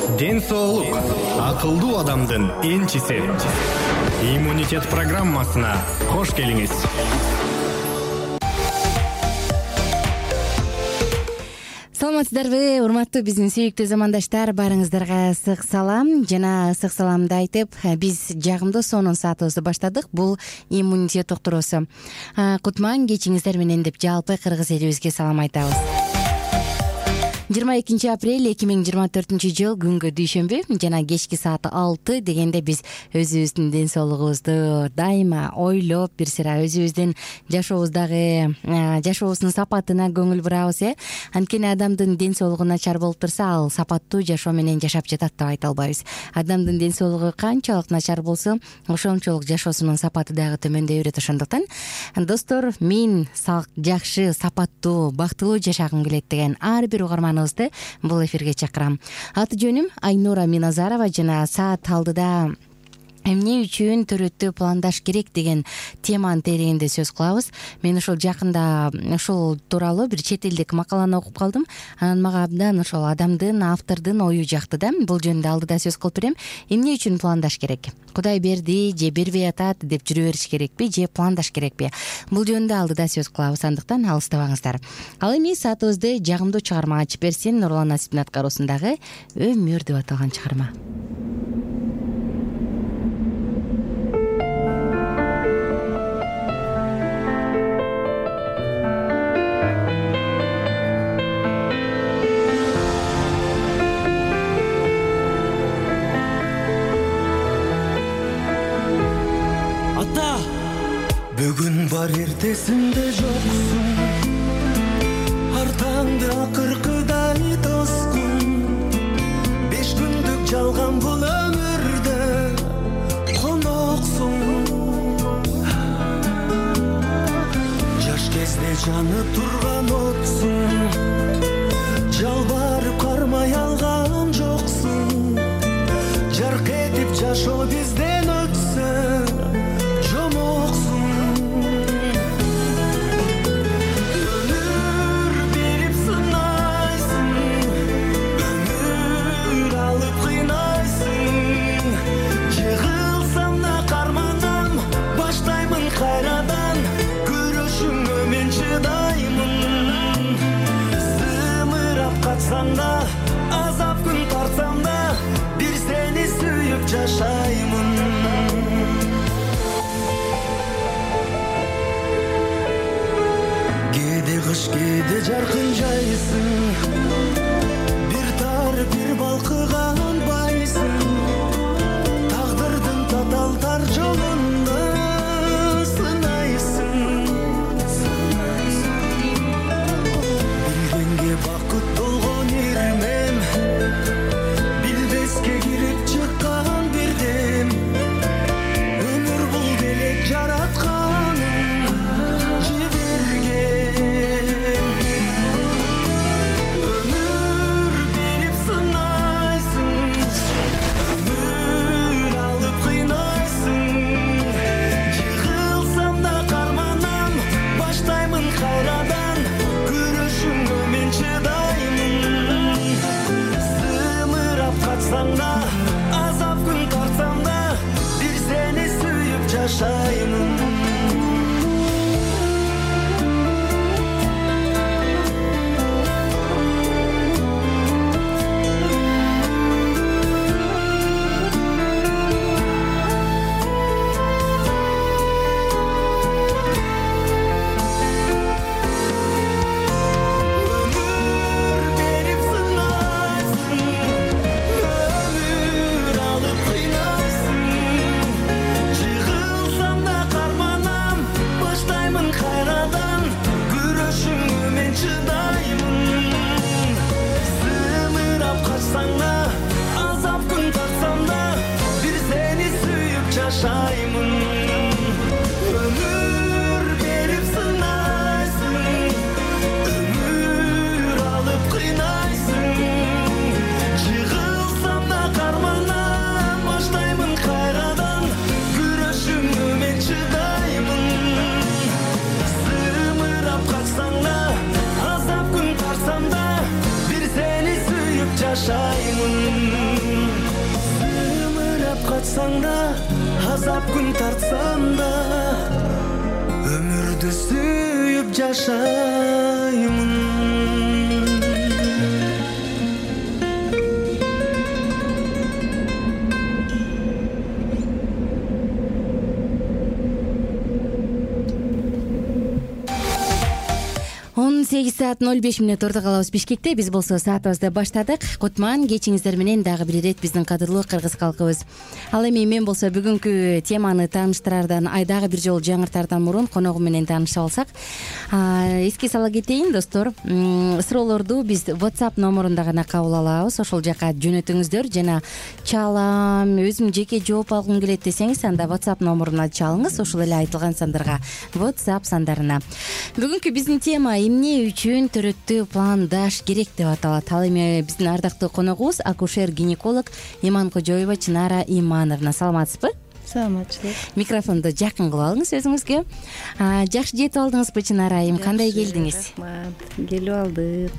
Ден соолук акылдуу адамдын энчиси. Иммунитет программасына кош келиңиз. Саламатсыздарбы, урматтуу биздин сүйүктүү замандаштар, баарыңыздарга ысык салам жана ысык саламды айтып, биз жагымдуу сонун саатыбызды баштадык. Бул иммунитет доктурусу. Кутман кечиңиздер менен деп жалпы кыргыз элибизге салам айтабыз. 22 апрель 2024 жыл күнгө дүйшөмбү жана кечки саат 6 дегенде биз өзүбүздүн ден соолугубузду дайыма ойлоп, бир сыйра өзүбүздүн жашообуздун сапатына көңүл бурабыз. Анткени адамдын ден соолугу начар болуп турса, ал сапаттуу жашоо менен жашап жатат деп айта албайбыз. Адамдын ден соолугу канчалык начар болсо, ошончолук жашоосунун сапаты дагы төмөндөй берет. Ошондуктан достор, мен жакшы, сапаттуу, бактылуу жашагым келет деген ар бир угарман бул эфирге чакырам. Аты жөнүм Айнура Миназарова жана саат 6да эмне үчүн төрөттү пландаш керек деген теманын тереңинде сөз кылабыз. Мен ошол жакында ошол тууралуу бир чет элдик макаланы окуп калдым. Анан мага абдан ошол адамдын, автордун ою жакты да. Бул жөнүндө алдыда сөз кылып берем. Эмне үчүн пландаш керек? Кудай берди же бербей атат деп жүрө бериш керекпи же пландаш керекпи? Бул жөнүндө алдыда сөз кылабыз, андыктан алыстабаңыздар. Ал эми саатыбызды жагымдуу чыгарма ачып берсин. Нурлан Насиптин аткаруусундагы Өмүр деп аталган чыгарма. Бүгүн бар эртесинде жоксуң, артаңды акыркыдай тоскун. 5 күндүк жалган бул өмүрдө коноксуң. Жаш кезде жанып турган отсуң, жалбарып кармай алган жоксуң. Жарк этип жашоо бизден өтсө жомоксуң. Азап күн тартсам да, бир сени сүйүп жашаймын. Кээде кыш, кээде жаркын жайсың, бир тар, бир балкыган байсың. Тагдырдын татал тар жолунда сынайсың. Билгенге бакыт толгон ирмен, билбеске кирип чыккан бирдем. Өмүр бул белек жаратканын жиберген. Өмүр берип сынайсың, өмүр алып кыйнайсың. Жыгылсам да карманам, баштаймын кайрадан. Күрөшүңгө мен чыдаймын. Сымырап качсам да, азап күн тартсам да, бир сени сүйүп жашаймын. Азап күн тартсам да, бир сени сүйүп жашаймын. Өмүр берип сынайсың, өмүр алып кыйнайсың. Жыгылсам да карманам, баштаймын кайрадан. Күрөшүңгө мен чыдаймын. Сымырап качсаң да, азап күн тартсам да, бир сени сүйүп жашаймын. да, азап күн тартсам да, өмүрдү сүйүп жашаймын. 18:05 орто калабыз Бишкекте. Биз болсо саатыбызды баштадык. Кутман кечиңиздер менен дагы бир ирет биздин кадырлуу кыргыз калкыбыз. Ал эми мен болсо бүгүнкү теманы тааныштырардан дагы бир жолу жаңыртаардан мурун коногум менен таанышып алсак, эске сала кетейин достор. Суроолорду биз WhatsApp номурунда гана кабыл алабыз. Ошол жака жөнөтүңүздөр жана чалам, өзүм жеке жооп алгым келет десеңиз, анда WhatsApp номуруна чалыңыз. Ошол эле айтылган сандарга, WhatsApp сандарына. Бүгүнкү биздин тема эмне үчүн төрөттү пландаш керек деп аталат. Ал эми биздин ардактуу коногубуз акушер-гинеколог Иманкожоева Чынара Имановна. Саламатсызбы? Саламатчылык. Микрофонду жакын кылып алыңыз өзүңүзгө. Жакшы жетип алдыңызбы, Чынара айым? Кандай келдиңиз? Рахмат. Келип алдык.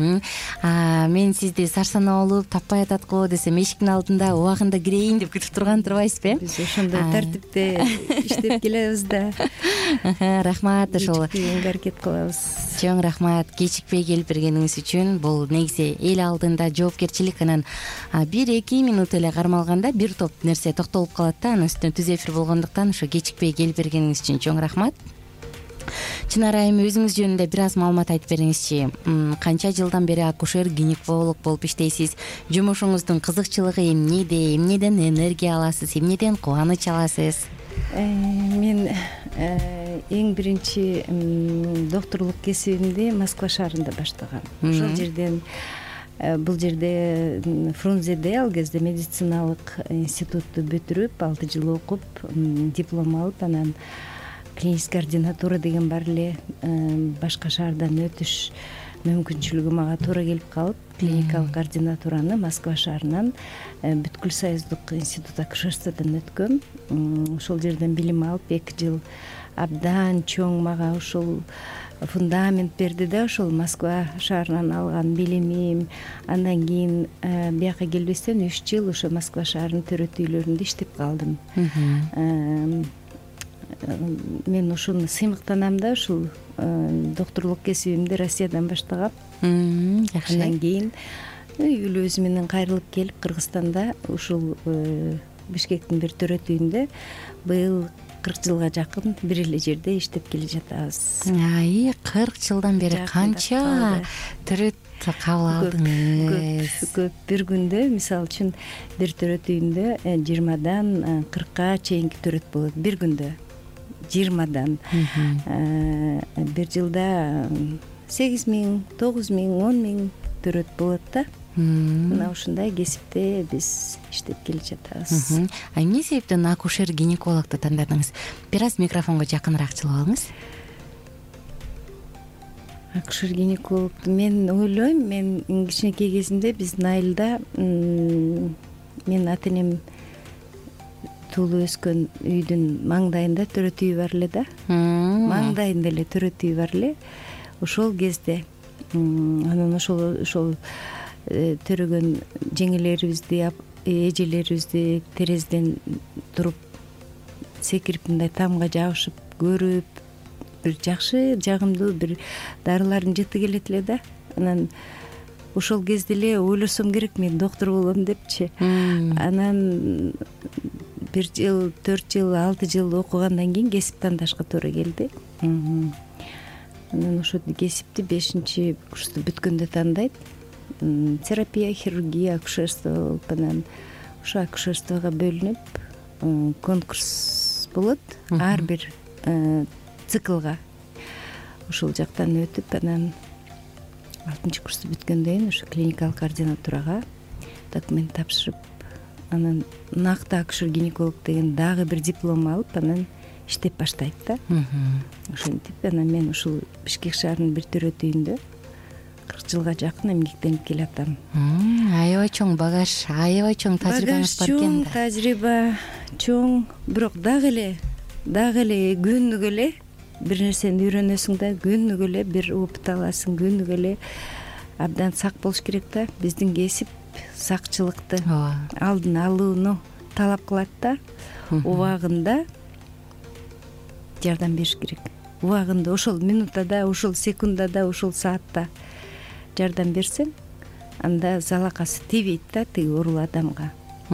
Мен сизди сарсанаа болуп таппай атат го десем, эшиктин алдында убагында кирейин деп күтүп турган турбайсызбы? Биз ошондой тартипте иштеп келебиз да. Рахмат, ошол аракет кылабыз. Чоң рахмат кечикпей келип бергениңиз үчүн. Бул негизи эл алдында жоопкерчилик, анан 1-2 мүнөт эле кармалганда бир топ нерсе токтолуп калат да, анын үстүнө түз эфир болгондуктан ошо кечикпей келип бергениңиз үчүн чоң рахмат. Чынара айым, өзүңүз жөнүндө бир аз маалымат айтып бериңизчи. Канча жылдан бери акушер-гинеколог болуп иштейсиз? Жумушуңуздун кызыкчылыгы эмнеде? Эмнеден энергия аласыз? Эмнеден кубаныч аласыз? Мен эң биринчи докторлук кесибимди Москва шаарында баштагам. Ошол жерден бул жерде Фрунзеде ал кезде медициналык институтту бүтүрүп 6 жыл окуп, диплом алып, анан клинический ординатура деген бар эле, башка шаардан өтүш мүмкүнчүлүгү мага туура келип калып, клиникалык ординатураны Москва шаарынан бүткүл союздук институт акушерстводон өткөм. Ошол жерден билим алып 2 жыл абдан чоң мага ошол фундамент берди да, ошол Москва шаарынан алган билимим. Андан кийин бияка келбестен 3 жыл ошо Москва шаарынын төрөт үйлөрүндө иштеп калдым. Мен ушуну сыймыктанам да, ушул докторлук кесибимди Россиядан баштагам. Жакшы. Андан кийин үй өзү менен кайрылып келип Кыргызстанда ушул Бишкектин бир төрөт үйүндө быйыл 40 жылга жакын бир эле жерде иштеп келе жатабыз. 40 жылдан бери канча төрөт кабыл алдыңыз? Көп. Бир күндө, мисалы үчүн, бир төрөт үйүндө 20дан 40ка чейинки төрөт болот. Бир күндө 20дан. Бир жылда 8.000, 9.000, 10.000 төрөт болот да. Мына ушундай кесипте биз иштеп келе жатабыз. Эмне себептен акушер-гинекологду тандадыңыз? Бир аз микрофонго жакыныраак чыгып алыңыз. Акушер-гинекологду мен ойлойм, мен кичинекей кезимде биздин айылда мен ата-энем туулуп өскөн үйдүн маңдайында төрөт үй бар эле да. Маңдайында эле төрөт үй бар эле. Ошол кезде анан ошол төрөгөн жеңелерибизди, эжелерибизди терезеден туруп секирип мындай тамга жабышып көрүп, бир жакшы, жагымдуу бир дарылардын жыты келет эле да. Анан ошол кезде эле ойлосом керек, мен доктор болом депчи. Анан 1 жыл, 4 жыл, 6 жыл окугандан кийин кесип тандашка туура келди. Анан ошол кесипти 5-чи курсту бүткөндө тандайт. Терапия, хирургия, акушерство, анан ошо акушерствого бөлүнүп конкурс болот. Ар бир циклга ошол жактан өтүп, анан 6-чы курсту бүткөндөн кийин ошо клиникалык ординатурага документ тапшырып, анан накты акушер-гинеколог деген дагы бир диплом алып, анан иштеп баштайт да. Ошентип анан мен ушул Бишкек шаарынын бир төрөт үйүндө 40 жылга жакын эмгектенип келатам. Аябай чоң багаж, аябай чоң тажрыйбаңыз бар экен да. Чоң тажрыйба, чоң, бирок дагы эле күнүгө эле бир нерсени үйрөнөсүң да, күнүгө эле бир опыт аласың, күнүгө эле абдан сак болуш керек да. Биздин кесип сакчылыкты, алдын алууну талап кылат да убагында жардам бериш керек. Убагында ошол минутада, ошол секундада, ошол саатта жардам берсең, анда залакасы тийбейт да тиги оорулуу адамга.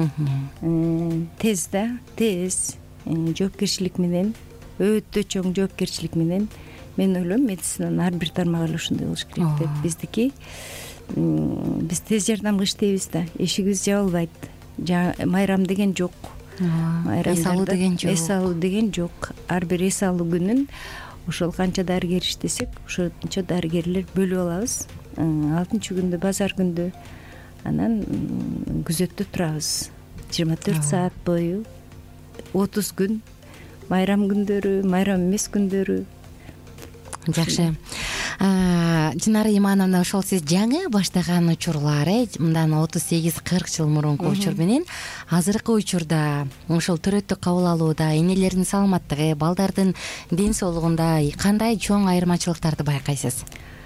Тез жоопкерчилик менен, өтө чоң жоопкерчилик менен, мен ойлойм медицинанын ар бир тармагы эле ушундай болуш керек деп. Биздики биз тез жардамга иштейбиз да, эшигибиз жабылбайт. Майрам деген жок. Эс алуу деген жок. Эс алуу деген жок. Ар бир эс алуу күнүн ошол канча дарыгер иштесек, ошончо дарыгерлер бөлүп алабыз. 6-күндө, базар күндө анан күзөттө турабыз. 24 саат бою, 30 күн, майрам күндөрү, майрам эмес күндөрү. Жакшы. Чынары Имановна, ошол сиз жаңы баштаган учурлар, мындан 38-40 жыл мурунку учур менен азыркы учурда ошол төрөттүк кабыл алууда энелердин саламаттыгы, балдардын ден соолугунда кандай чоң айырмачылыктарды байкайсыз?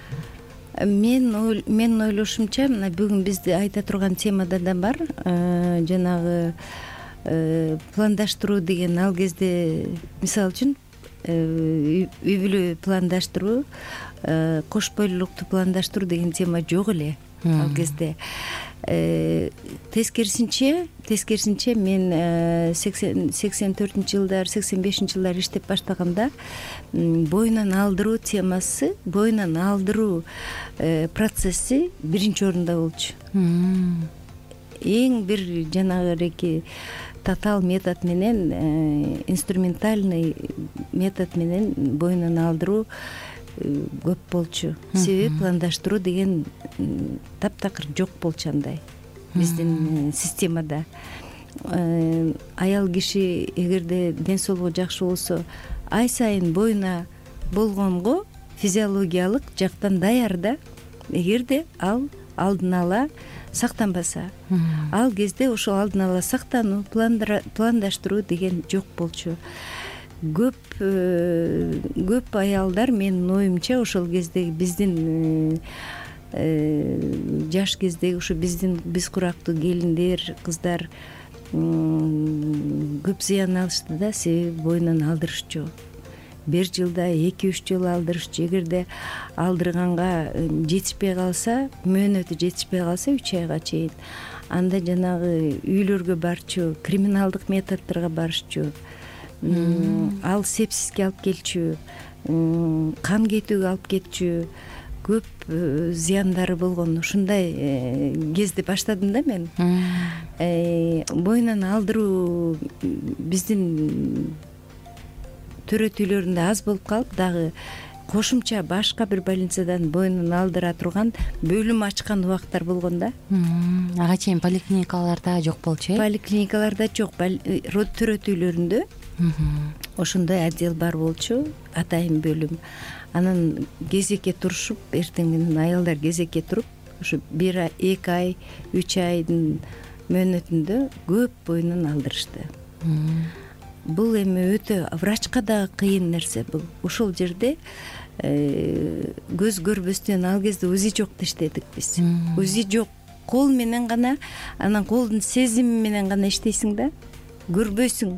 Мен ойлошумча, мына бүгүн бизди айта турган темада да бар, жанагы пландаштыруу деген. Ал кезде мисалы үчүн үй бүлө пландаштыруу, кош бойлуулукту пландаштыруу деген тема жок эле ал кезде. Тескерисинче мен 84-жылдар, 85-жылдар иштеп баштаганда боюнан алдыруу темасы, боюнан алдыруу процесси биринчи орунда болчу. Эң бир жанагы татал метод менен, инструментальный метод менен боюнан алдыруу көп болчу. Себеби пландаштыруу деген таптакыр жок болчу андай биздин системада. Аял киши эгерде ден соолугу жакшы болсо, ай сайын боюна болгонго физиологиялык жактан даяр да. Эгерде ал алдын ала сактанбаса, ал кезде ошол алдын ала сактануу, пландаштыруу деген жок болчу. Көп аялдар, менин оюмча, ошол кезде биздин жаш кездеги ушу биз курактуу келиндер, кыздар көп зыян алышты да, себеби боюнан алдырышчу. Бир жылда 2-3 жолу алдырышчу. Эгерде алдырганга жетишпей калса, мөөнөтү жетишпей калса 3 айга чейин, анда жанагы үйлөргө барчу, криминалдык методдорго барышчу. Ал сепсиске алып келчү, кан кетүүгө алып кетчү, көп зыяндары болгон. Ушундай кезде баштадым да мен. Боюнан алдыруу биздин төрөт үйлөрүндө аз болуп калып, дагы кошумча башка бир больницадан боюнан алдыра турган бөлүм ачкан убактар болгон да. Ага чейин поликлиникаларда жок болчу. Поликлиникаларда жок, төрөт үйлөрүндө ошондой отдел бар болчу, атайын бөлүм. Анан кезекке турушуп, эртең менен аялдар кезекке туруп, ушу 1-2 ай, 3 айдын мөөнөтүндө көп боюнан алдырышты. Бул эми өтө врачка да кыйын нерсе бул. Ошол жерде көз көрбөстөн, ал кезде УЗИ жок иштедик биз. УЗИ жок, кол менен гана, анан колдун сезими менен гана иштейсиң да, көрбөйсүң.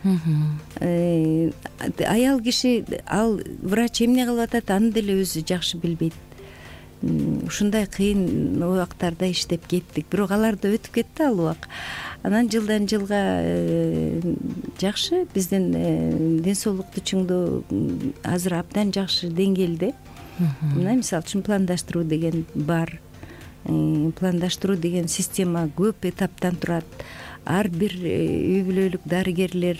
Аял киши, ал врач эмне кылып атат, аны деле өзү жакшы билбейт. Ушундай кыйын убактарда иштеп кеттик. Бирок аларда өтүп кетти ал убак. Анан жылдан жылга жакшы, биздин ден соолукту чыңдоо азыр абдан жакшы деңгээлде. Мына мисалы үчүн пландаштыруу деген бар. Пландаштыруу деген система көп этаптан турат. Ар бир үй бүлөлүк дарыгерлер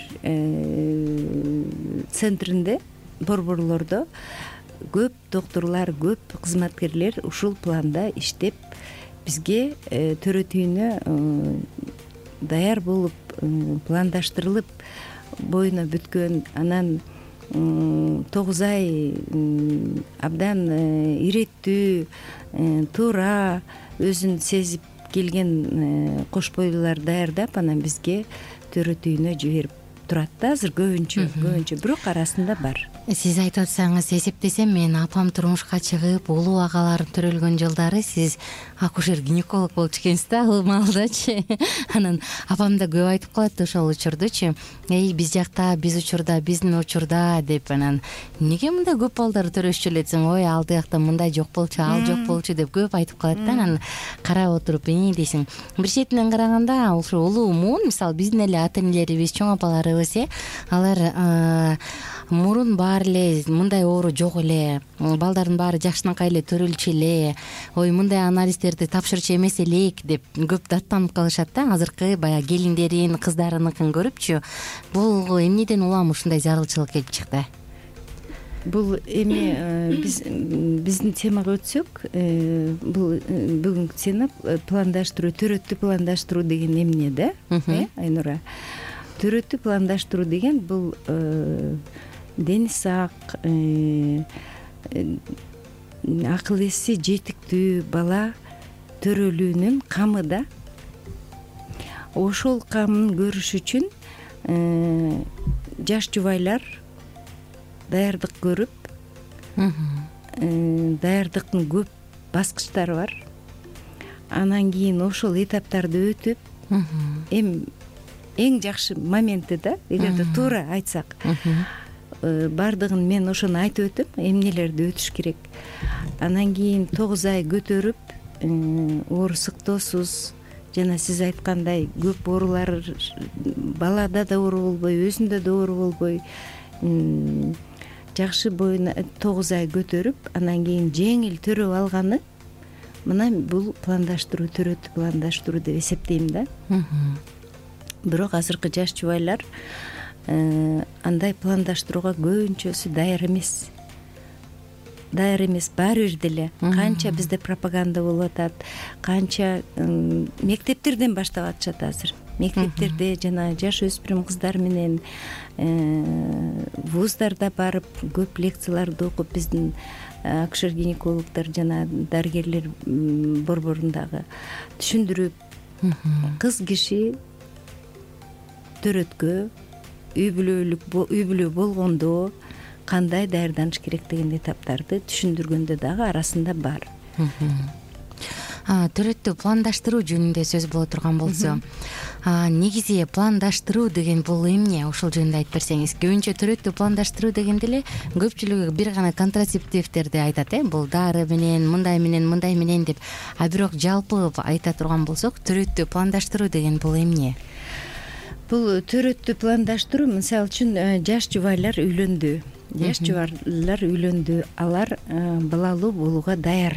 центринде, борборлордо көп доктурлар, көп кызматкерлер ушул планда иштеп, бизге төрөт үйүнө даяр болуп, пландаштырылып, боюна бүткөн, анан 9 ай абдан иреттүү, туура өзүн сезип келген кош бойлуулар даярдап, анан бизге төрөт үйүнө жиберип турат да азыр көбүнчө бирок арасында бар. Сиз айтып атсаңыз, эсептесем мен апам турмушка чыгып улуу агаларым төрөлгөн жылдары сиз акушер-гинеколог болчу экенсиз да ал маалдачы. Анан апам да көп айтып калат ошол учурдучу. Биз жакта, биздин учурда деп, анан эмнеге мындай көп балдар төрөшчү элетсиң? Ой, ал жакта мындай жок болчу, ал жок болчу деп көп айтып калат да. Анан карап отуруп дейсиң. Бир четинен караганда ошо улуу муун, мисалы биздин эле ата-энелерибиз, чоң апаларыбыз алар мурун баары эле мындай оору жок эле, балдардын баары жакшынакай эле төрөлчү эле, ой мындай анализдерди тапшырчу эмес элек деп көп даттанып калышат да. Азыркы баягы келиндерин, кыздарыныкын көрүпчү, бул эмнеден улам ушундай зарылчылык келип чыкты? Бул эми биздин темага өтсөк, бул бүгүнкү тема пландаштыруу, төрөттү пландаштыруу деген эмне да, Айнура? Төрөттү пландаштыруу деген бул дени сак, акыл эси жетиктүү бала төрөлүүнүн камы да. Ошол камын көрүш үчүн жаш жубайлар даярдык көрүп, даярдыктын көп баскычтары бар. Анан кийин ошол этаптарды өтүп, эң жакшы моменти да, эгерде туура айтсак, бардыгын мен ошону айтып өтөм, эмнелерди өтүш керек. Анан кийин 9 ай көтөрүп, оору сыктоосуз, жана сиз айткандай көп оорулар балада да оору болбой, өзүндө да оору болбой, жакшы боюна 9 ай көтөрүп, анан кийин жеңил төрөп алганы мына бул пландаштыруу, төрөттү пландаштыруу деп эсептейм да. Бирок азыркы жаш жубайлар андай пландаштырууга көбүнчөсү даяр эмес. Даяр эмес баары бир деле. Канча бизде пропаганда болуп атат, канча мектептерден баштап атышат азыр. Мектептерде жана жаш өспүрүм кыздар менен вуздарда барып көп лекцияларды окуп, биздин акушер-гинекологдор жана дарыгерлер борборундагы түшүндүрүп, кыз киши төрөткө үй бүлө болгондо кандай даярданыш керек деген этаптарды түшүндүргөндө дагы арасында бар. Төрөттү пландаштыруу жөнүндө сөз боло турган болсо, негизи пландаштыруу деген бул эмне? Ошол жөнүндө айтып берсеңиз. Көбүнчө төрөттү пландаштыруу дегенде эле көпчүлүгү бир гана контрацептивдерди айтат, бул дары менен, мындай менен деп. А бирок жалпы айта турган болсок, төрөттү пландаштыруу деген бул эмне? Бул төрөттү пландаштыруу, мисалы үчүн жаш жубайлар үйлөндү. Алар балалуу болууга даяр.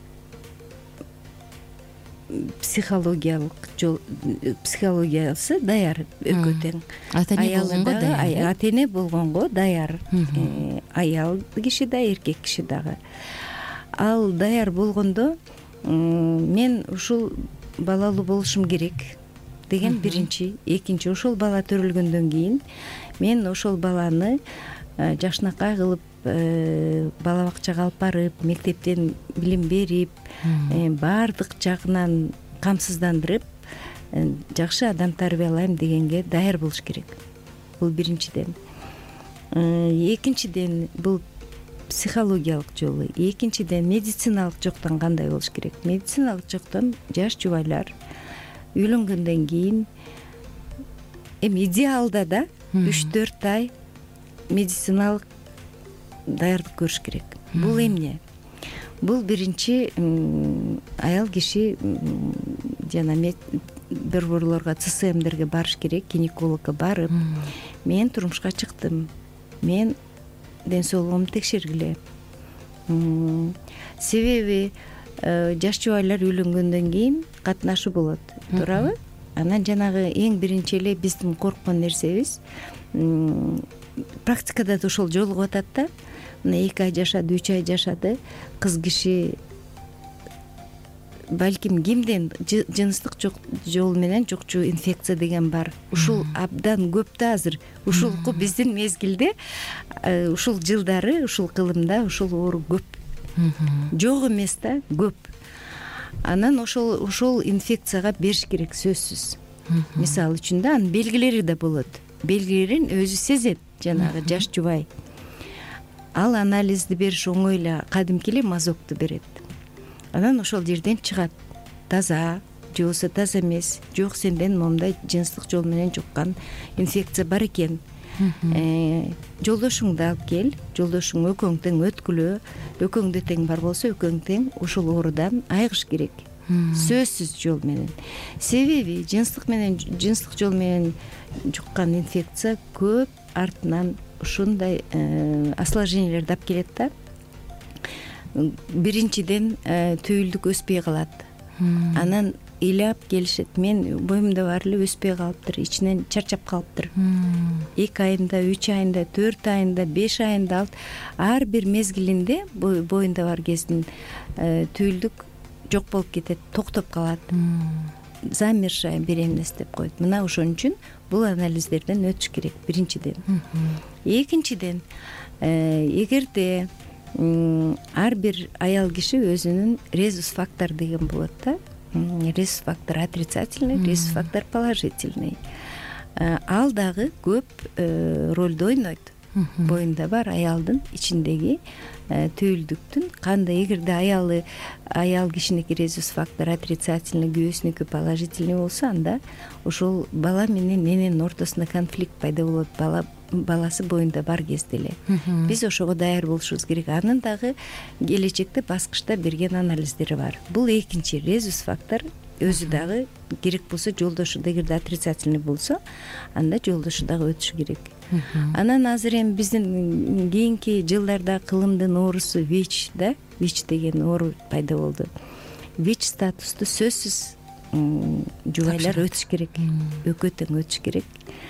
Психологиясы даяр, экөө тең. Ата-эне болгонго даяр. Аял киши да, эркек киши дагы. Ал даяр болгондо мен ушул балалуу болушум керек деген биринчи. Экинчи, ошол бала төрөлгөндөн кийин мен ошол баланы жакшынакай кылып бала бакчага алып барып, мектептен билим берип, баардык жагынан камсыздандырып, жакшы адам тарбиялайм дегенге даяр болуш керек. Бул биринчиден. Экинчиден, бул психологиялык жолу. Экинчиден, медициналык жоктон кандай болуш керек? Медициналык жоктон жаш жубайлар үйлөнгөндөн кийин эми идеалда да 3-4 ай медициналык даярдык көрүш керек. Бул эмне? Бул биринчи аял киши жана борборлорго, ЦСМдерге барыш керек, гинекологко барып, мен турмушка чыктым, мен ден соолугумду текшергиле. Себеби жаш жубайлар үйлөнгөндөн кийин катнашы болот, туурабы? Анан жанагы эң биринчи эле биздин корккон нерсебиз практикада да ошол жолугуп атат да. Мына 2 ай жашады, 3 ай жашады, кыз киши балким кимден жыныстык жол менен жукчу инфекция деген бар. Ушул абдан көп да азыр. Ушулку биздин мезгилде, ушул жылдары, ушул кылымда ушул оору көп. Жок эмес да, көп. Анан ошол инфекцияга бериш керек сөзсүз. Мисалы үчүн да анын белгилери да болот. белгилерин өзү сезет, жанагы жаш жубай. Ал анализди бериш оңой эле, кадимки эле мазокту берет. Анан ошол жерден чыгат, таза же болбосо таза эмес, жок сенден момундай жыныстык жол менен жуккан инфекция бар экен. Жолдошуңду алып кел, жолдошуң экөөң тең өткүлө, экөөңдө тең бар болсо экөөң тең ушул оорудан айыгыш керек. Сөзсүз жол менен. Себеби жыныстык жол менен жуккан инфекция көп артынан ушундай осложнениялерди алып келет да. Биринчиден түйүлдүк өспөй калат. Анан ыйлап келишет. Мен боюмда бар эле өспөй калыптыр, ичинен чарчап калыптыр. 2 айында, 3 айында, 4 айында, 5 айында ар бир мезгилинде боюнда бар кездин түйүлдүк жок болуп кетет, токтоп калат. Замершая беременность деп коет. Мына ошон үчүн бул анализдерден өтүш керек биринчиден. Экинчиден, эгерде ар бир аял киши өзүнүн резус фактор деген болот да. Резус фактор отрицательный, резус фактор положительный. Ал дагы көп ролду ойнойт. Боюнда бар аялдын ичиндеги түйүлдүктүн кандай, эгерде аял кишиники резус фактор отрицательный, күйөөсүнүкү положительный болсо, анда ошол бала менен эненин ортосунда конфликт пайда болот. Баласы боюнда бар кезде эле. Биз ошого даяр болушубуз керек. Анын дагы келечекте баскычта берген анализдери бар. Бул экинчи резус фактор. Өзү дагы керек болсо, жолдошу да эгерде отрицательный болсо, анда жолдошу дагы өтүшү керек. Анан азыр эми биздин кийинки жылдарда кылымдын оорусу ВИЧ да, ВИЧ деген оору пайда болду. ВИЧ статусту сөзсүз жубайлар өтүш керек, экөө тең өтүш керек.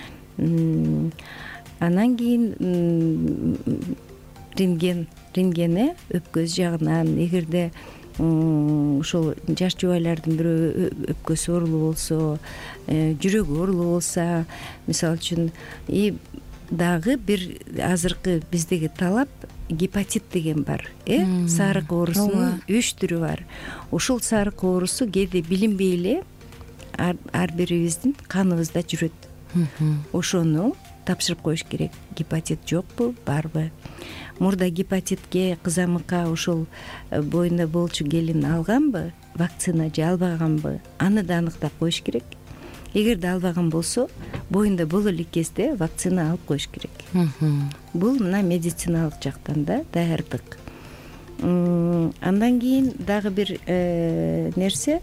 Анан кийин рентгени өпкөсү жагынан, эгерде ошол жаш жубайлардын бирөө өпкөсү оорулуу болсо, жүрөгү оорулуу болсо, мисалы үчүн, дагы бир азыркы биздеги талап гепатит деген бар. Сарык оорусунун 3 түрү бар. Ушул сарык оорусу кээде билинбей эле ар бирибиздин каныбызда жүрөт. Ошону тапшырып коюш керек. Гепатит жокпу, барбы? Мурда гепатитке, кызамыкка ошол боюнда болчу келин алганбы, вакцина же албаганбы? Аны да аныктап коюш керек. Эгерде албаган болсо, боюнда боло элек кезде вакцина алып коюш керек. Бул мына медициналык жактан да даярдык. Андан кийин дагы бир нерсе,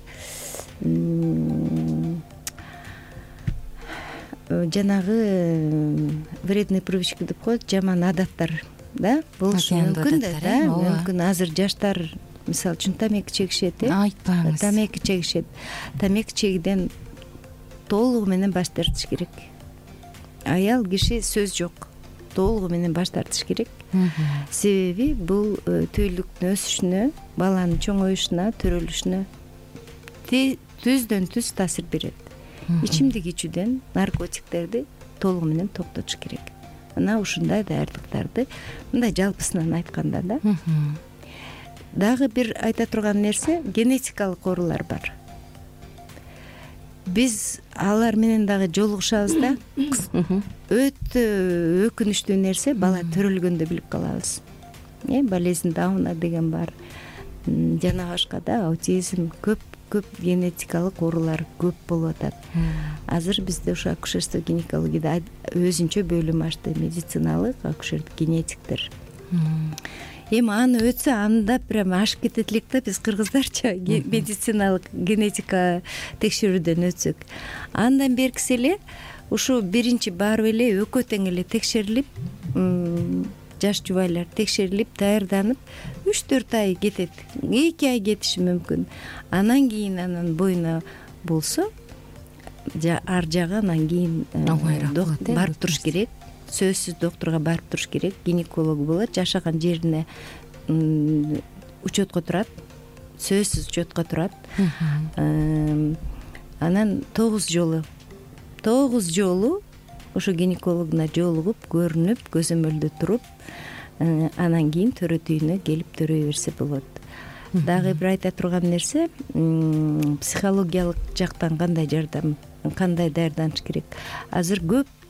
жанагы вредный привычка деп коет, жаман адаттар да болушу мүмкүн да. Мүмкүн азыр жаштар мисалы үчүн тамеки чегишет, айтпаңыз. Тамеки чегишет. Тамеки чегиден толугу менен баш тартыш керек. Аял киши сөз жок, толугу менен баш тартыш керек. Себеби бул түйүлдүктүн өсүшүнө, баланын чоңоюшуна, төрөлүшүнө түздөн түз таасир берет. Ичимдик ичүүдөн наркотиктерди толугу менен токтотуш керек. Мына ушундай даярдыктарды, мындай жалпысынан айтканда да. Дагы бир айта турган нерсе, генетикалык оорулар бар. Биз алар менен дагы жолугушабыз да. Өтө өкүнүчтүү нерсе, бала төрөлгөндө билип калабыз. Болезнь Дауна деген бар. Жана башка да аутизм, көп генетикалык оорулар көп болуп атат. Азыр бизде ушу акушерство гинекологияда өзүнчө бөлүм ачты, медициналык акушердик генетиктер. Эми аны өтсө, анда прям ашып кетет элек да, биз кыргыздарча медициналык генетика текшерүүдөн өтсөк. Андан беркиси эле ушу биринчи барып эле экөө тең эле текшерилип, жаш жубайлар текшерилип, даярданып 3-4 ай кетет. 2 ай кетиши мүмкүн. Анан кийин анан боюна болсо, ар жагы анан кийин барып туруш керек. Сөзсүз доктурга барып туруш керек. Гинеколог болот, жашаган жерине учетко турат. Сөзсүз учетко турат. Анан 9 жолу ошо гинекологуна жолугуп, көрүнүп, көзөмөлдө туруп, анан кийин төрөтүүнө келип төрөй берсе болот. Дагы бир айта турган нерсе, психологиялык жактан кандай даярданыш керек. Азыр көп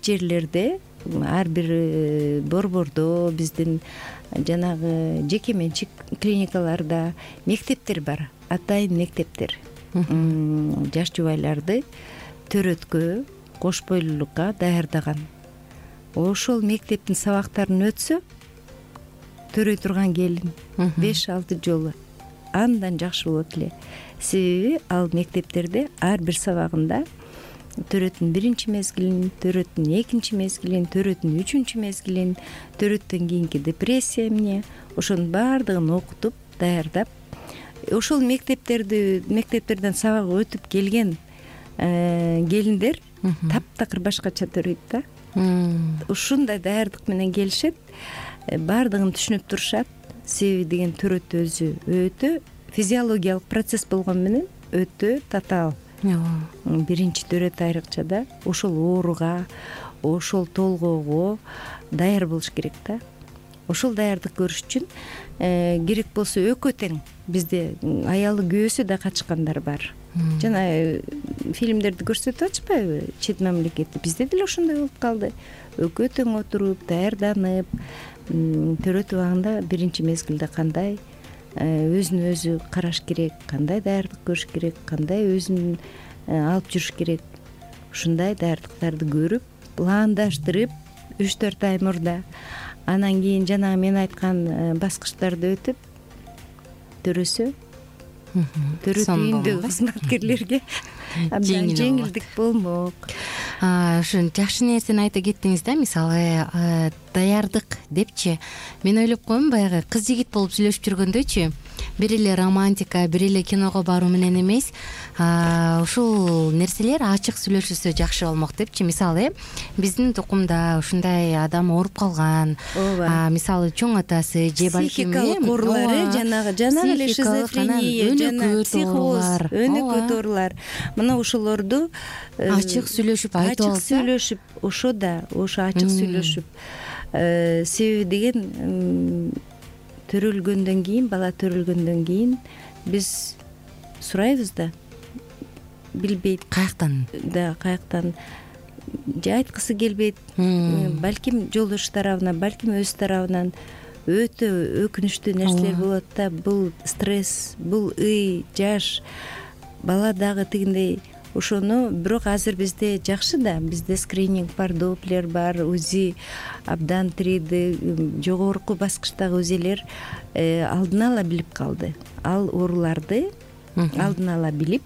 жерлерде ар бир борбордо биздин жанагы жеке менчик клиникаларда мектептер бар, атайын мектептер. Жаш жубайларды төрөткө, кош бойлуулукка даярдаган. Ошол мектептин сабактарын өтсө, төрөй турган келин 5-6 жолу андан жакшы болот эле. Себеби ал мектептерде ар бир сабагында төрөтүн биринчи мезгилин, төрөтүн экинчи мезгилин, төрөтүн үчүнчү мезгилин, төрөттөн кийинки депрессия эмне, ошонун баардыгын окутуп, даярдап, ошол мектептерден сабак өтүп келген келиндер таптакыр башкача төрөйт да. Ушундай даярдык менен келишет, баардыгын түшүнүп турушат. Себеби деген төрөт өзү өтө физиологиялык процесс болгон менен өтө татаал. Биринчи төрөт айрыкча да ошол ооруга, ошол толгоого даяр болуш керек да. Ошол даярдык көрүш үчүн керек болсо экөө тең бизде аялы күйөөсү да качкандар бар. Жана фильмдерди көрсөтүп атышпайбы, чет мамлекетте бизде деле ошондой болуп калды. Экөө тең отуруп, даярданып, төрөт убагында биринчи мезгилде кандай өзүн өзү караш керек, кандай даярдык көрүш керек, кандай өзүн алып жүрүш керек. Ушундай даярдыктарды көрүп, пландаштырып 3-4 ай мурда, анан кийин жанагы мен айткан баскычтарды өтүп төрөсө, төрөт үйүндөгү кызматкерлерге абдан жеңилдик болмок. Ушун жакшы нерсени айта кеттиңиз да. Мисалы даярдык депчи, мен ойлоп коем, баягы кыз жигит болуп сүйлөшүп жүргөндөчү, бир эле романтика, бир эле киного баруу менен эмес, ушул нерселер ачык сүйлөшүлсө жакшы болмок депчи. Мисалы биздин тукумда ушундай адам ооруп калган, мисалы чоң атасы же балким психикалык оорулар, жанагы эле шизофрения, жана психоз, өнөкөт оорулар. Мына ошолорду ачык сүйлөшүп айтып алса, ачык сүйлөшүп, ошо ачык сүйлөшүп, себеби деген төрөлгөндөн кийин, бала төрөлгөндөн кийин биз сурайбыз да, билбейт каяктан же айткысы келбейт, балким жолдошу тарабынан, балким өз тарабынан өтө өкүнүчтүү нерселер болот да. Бул стресс, бул жаш бала дагы тигиндей. Ошону бирок азыр бизде жакшы да, бизде скрининг бар, доплер бар, УЗИ абдан 3D жогорку баскычтагы УЗИлер алдын ала билип калды. Ал ооруларды алдын ала билип,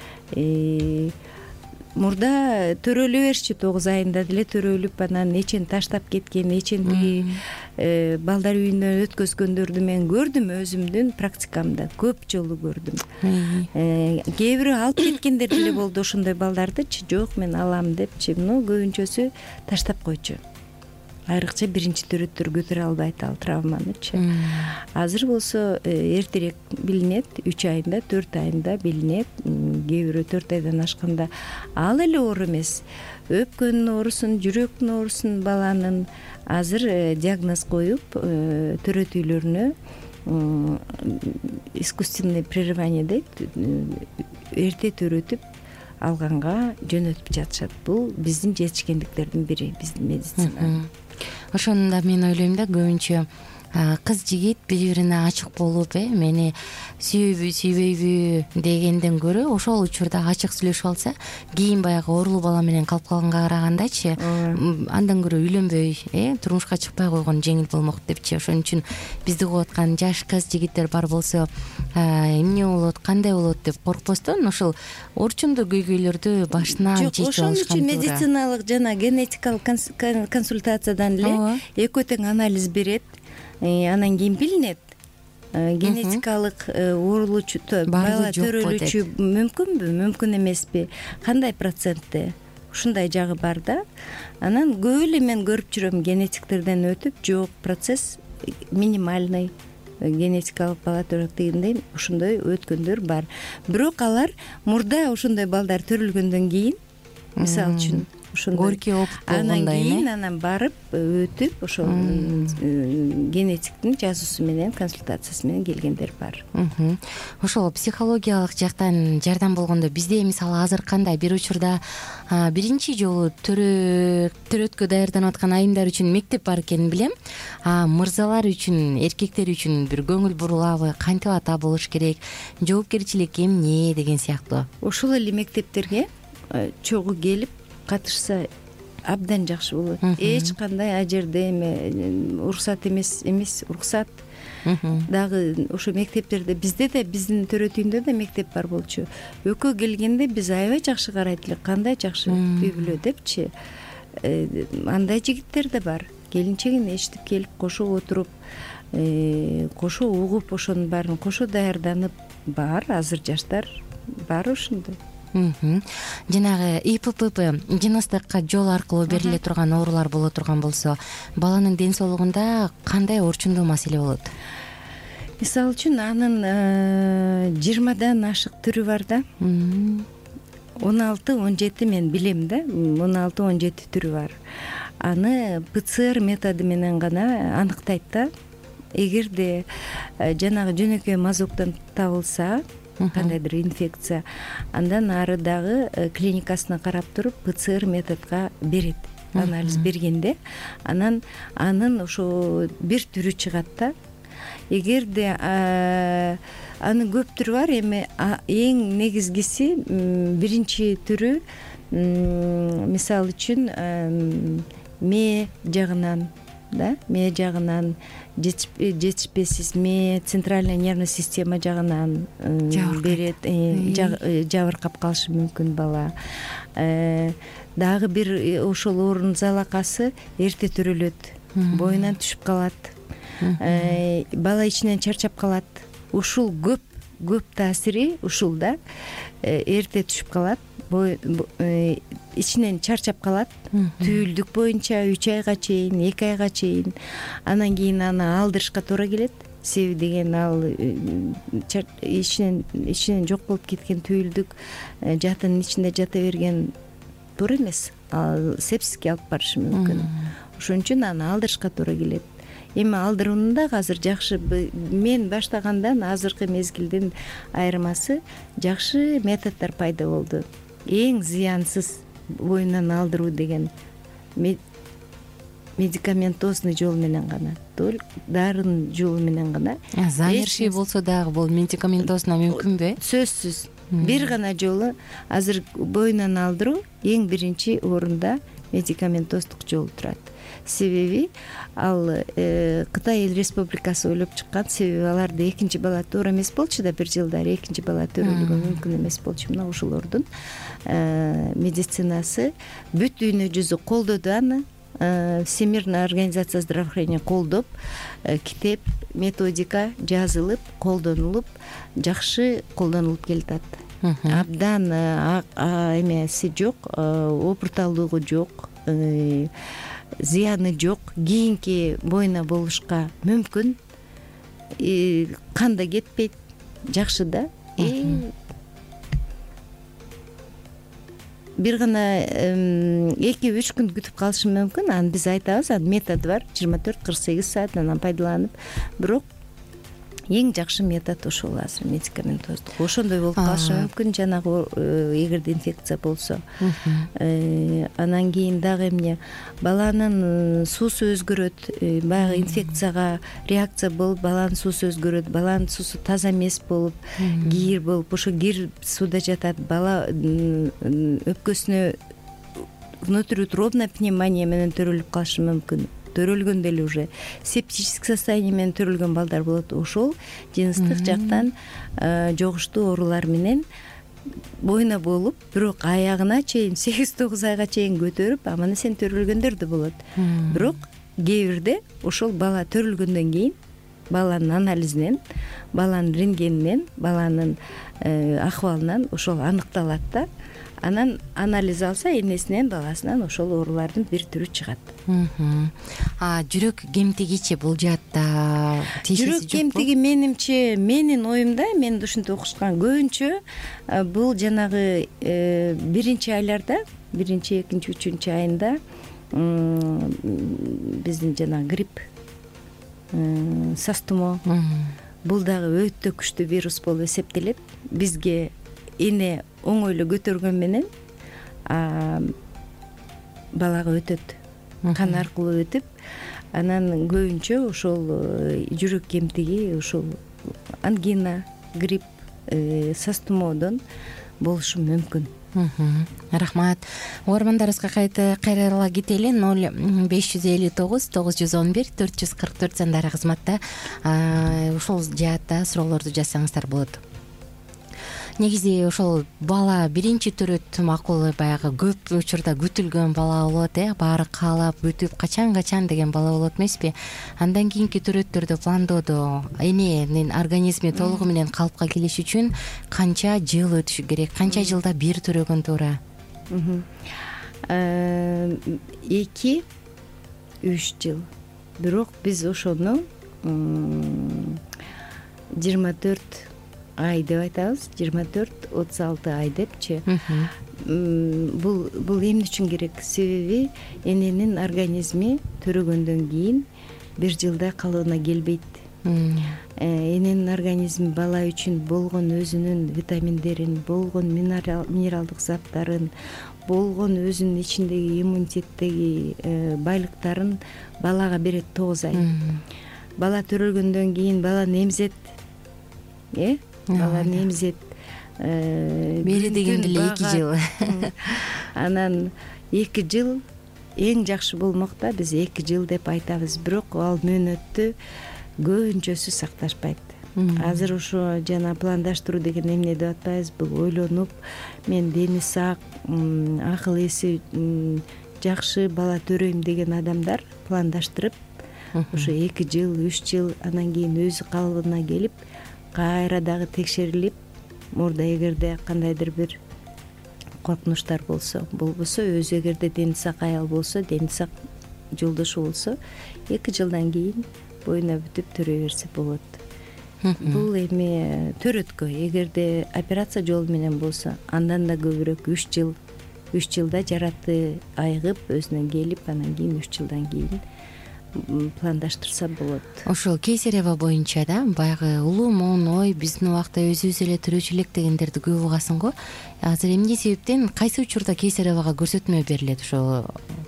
мурда төрөлө беришчи, 9 айында деле төрөлүп, анан эчен таштап кеткен, эчентиги балдар үйүнөн өткөзгөндөрдү мен көрдүм, өзүмдүн практикамда көп жолу көрдүм. Кээ бирөө алып кеткендер деле болду ошондой балдардычы. Жок, мен алам депчи, көбүнчөсү таштап койчу. Айрыкча биринчи төрөттөр көтөрө албайт ал травманычы. Азыр болсо эртерээк билинет, 3 айында, 4 айында билинет. Кээ бирөө 4 айдан ашканда ал эле оору эмес, өпкөнүн оорусун, жүрөктүн оорусун баланын азыр диагноз коюп, төрөт үйлөрүнө искусственный прерывание дейт, эрте төрөтүп алганга жөнөтүп жатышат. Бул биздин жетишкендиктердин бири, биздин медицина. Ошону да мен ойлойм да, көбүнчө кыз жигит бири-бирине ачык болуп, мени сүйөйбү, сүйбөйбү дегенден көрө ошол учурда ачык сүйлөшүп алса, кийин баягы оорулуу бала менен калып калганга карагандачы, андан көрө үйлөнбөй, турмушка чыкпай койгон жеңил болмок депчи. Ошон үчүн бизди угуп аткан жаш кыз жигиттер бар болсо, эмне болот, кандай болот деп коркпостон ошол орчундуу көйгөйлөрдү башынан чечип алышкан. Ошон үчүн медициналык жана генетикалык консультациядан эле экөө тең анализ берет. Анан кийин билинет, генетикалык оорулуучу бала төрөлүүчү мүмкүнбү, мүмкүн эмеспи, кандай процентте, ушундай жагы бар да. Анан көп эле мен көрүп жүрөм, генетиктерден өтүп, жок, процесс минимальный, генетикалык бала төрөт дегендей ошондой өткөндөр бар. Бирок алар мурда ошондой балдар төрөлгөндөн кийин, мисалы үчүн ошондой горький опыт анан болгондой кийин анан барып өтүп ошол генетиктин жазуусу менен консультациясы менен келгендер бар. Ошол психологиялык жактан жардам болгондо бизде мисалы азыр кандай бир учурда биринчи жолу төрөткө даярданып аткан айымдар үчүн мектеп бар экенин билем. Мырзалар үчүн, эркектер үчүн бир көңүл бурулабы, кантип ата болуш керек, жоопкерчилик эмне деген сыяктуу. Ошол эле мектептерге чогуу келип катышса абдан жакшы болот. Эч кандай ал жерде уруксат эмес уруксат. Дагы ошо мектептерде бизде да биздин төрөтүйүндө да мектеп бар болчу. Экөө келгенде биз аябай жакшы карайт элек, кандай жакшы үй бүлө депчи. Андай жигиттер да бар. Келинчегин эчтип келип кошо отуруп, кошо угуп, ошонун баарын кошо даярданып бар. Азыр жаштар бар ошондой. Жанагы ИППП жыныстык жол аркылуу бериле турган оорулар боло турган болсо, баланын ден соолугунда кандай орчундуу маселе болот? Мисалы үчүн анын 20дан ашык түрү бар да. 16-17 мен билем да. 16-17 түрү бар. Аны ПЦР методу менен гана аныктайт да. Эгерде жанагы жөнөкөй мазоктон табылса, кандайдыр инфекция, андан ары дагы клиникасына карап туруп ПЦР методго берет. Анализ бергенде анан анын ошо бир түрү чыгат да. Эгерде анын көп түрү бар, эми эң негизгиси биринчи түрү мисалы үчүн мээ жагынан да, мээ жагынан жетишпесиз мээ, центральная нервная система жагынан берет, жабыркап калышы мүмкүн бала. Дагы бир ошол оорунун залакасы эрте төрөлөт, боюнан түшүп калат, бала ичинен чарчап калат. Ушул көп таасири ушул да, эрте түшүп калат, ичинен чарчап калат, түйүлдүк боюнча 3 айга чейин, 2 айга чейин. Анан кийин аны алдырышка туура келет. Себеби деген ал ичинен жок болуп кеткен түйүлдүк жатын ичинде жата берген туура эмес. Ал сепсиске алып барышы мүмкүн. Ошон үчүн аны алдырышка туура келет. Эми алдыруунун дагы азыр жакшы, мен баштагандан азыркы мезгилдин айырмасы жакшы методдор пайда болду. Эң зыянсыз боюнан алдыруу деген медикаментозный жол менен гана, дарын жолу менен гана. Замерши болсо дагы бул медикаментозно мүмкүнбү? Сөзсүз. Бир гана жолу азыр боюнан алдыруу эң биринчи орунда медикаментоздук жол турат. Себеби ал Кытай Эл Республикасы ойлоп чыккан. Себеби аларды экинчи бала туура эмес болчу да, бир жылдары экинчи бала төрөлгө мүмкүн эмес болчу. Мына ошолордун медицинасы бүт дүйнө жүзү колдоду аны. Всемирная организация здравоохранения колдоп, китеп, методика жазылып, колдонулуп, жакшы колдонулуп келатат. Абдан эмеси жок, опурталдыгы жок, зыяны жок, кийинки бойна болушка мүмкүн, канда кетпейт, жакшы да. Бир гана 2-3 күн күтүп калышы мүмкүн. Аны биз айтабыз, анын методу бар, 24-48 саат анан пайдаланып. Бирок эң жакшы метод ошол азыр медикаментоздук. Ошондой болуп калышы мүмкүн, жанагы эгерде инфекция болсо. Анан кийин дагы эмне, баланын суусу өзгөрөт, баягы инфекцияга реакция болуп, баланын суусу өзгөрөт, баланын суусу таза эмес болуп, кир болуп, ошо кир сууда жатат. Бала өпкөсүнө внутриутробная пневмония менен төрөлүп калышы мүмкүн. Төрөлгөндө эле уже септический состояние менен төрөлгөн балдар болот. Ошол жыныстык жактан жогуштуу оорулар менен боюна болуп, бирок аягына чейин 8-9 айга чейин көтөрүп, аман эсен төрөлгөндөр да болот. Бирок кээ бирде ошол бала төрөлгөндөн кийин баланын анализинен, баланын рентгенинен, баланын акыбалынан ошол аныкталат да. анан анализ алса энесинен баласынан ошол оорулардын бир түрү чыгат. Жүрөк кемтигичи бул жаатта жүрөк кемтиги менимче, менин оюмда, мен ушинтип окушкан көбүнчө бул жанагы биринчи айларда, биринчи, экинчи, үчүнчү айында биздин жанагы грипп, састумо, бул дагы өтө күчтүү вирус болуп эсептелет. Бизге эне оңойлуу көтөргөн менен балага өтөт, кан аркылуу өтүп, анан көбүнчө ошол жүрөк кемтиги, ошол ангина, грипп, састумоодон болушу мүмкүн. Рахмат. Угармандарыбызга кайрыла кетели. 0559 911 444 сандары кызматта ушул жаатта суроолорду жазсаңыздар болот. Негизи ошол бала биринчи төрөт макул, баягы көп учурда күтүлгөн бала болот, баары каалап бүтүп качан деген бала болот эмеспи? Андан кийинки төрөттөрдө пландоодо эненин организми толугу менен калыпка келиш үчүн канча жыл өтүшү керек? Канча жылда бир төрөгөн туура? 2-3 жыл. Бирок биз ошону 24 ай деп айтабыз, 24-36 ай депчи. Бул эмне үчүн керек? Себеби эненин организми төрөгөндөн кийин 1 жылда калыбына келбейт. Эненин организми бала үчүн болгон өзүнүн витаминдерин, болгон минералдык заттарын, болгон өзүнүн ичиндеги иммунитеттеги байлыктарын балага берет 9 ай. Бала төрөлгөндөн кийин бала эмзет. Бала эмзет. Бери дегенде эле 2 жыл. Анан 2 жыл эң жакшы болмокта, биз 2 жыл деп айтабыз, бирок ал мөөнөттү көбүнчөсү сакташпайт. Азыр ошо жана пландаштыруу деген эмне деп атпайбыз, бул ойлонуп, мен дени сак, акыл эси жакшы бала төрөйм деген адамдар пландаштырып, ошо 2 жыл, 3 жыл анан кийин өзү калыбына келип, кайра дагы текшерилип, мурда эгерде кандайдыр бир коркунучтар болсо, болбосо өзү эгерде дени сак аял болсо, дени сак жолдошу болсо, 2 жылдан кийин боюна бүтүп төрөй берсе болот. Бул эми төрөткө, эгерде операция жолу менен болсо, андан да көбүрөөк 3 жыл. 3 жылда жараты айыгып, өзүнө келип, анан кийин 3 жылдан кийин пландаштырса болот. Ошол кейсарева боюнча да баягы улуу муун ой биздин убакта өзүбүз эле төрөчү элек дегендерди көп угасың го. Азыр эмне себептен кайсы учурда кейсаревага көрсөтмө берилет? Ошо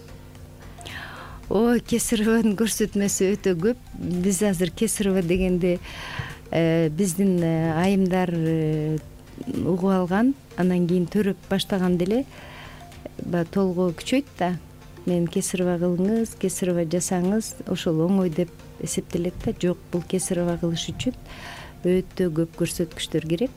кесареванын көрсөтмөсү өтө көп. Биз азыр кесарева дегенде биздин айымдар угуп алган, анан кийин төрөп баштаган деле толгоо күчөйт да. Мен кесарева кылыңыз, кесарева жасаңыз, ошол оңой деп эсептелет да. Жок, бул кесарева кылыш үчүн өтө көп көрсөткүчтөр керек.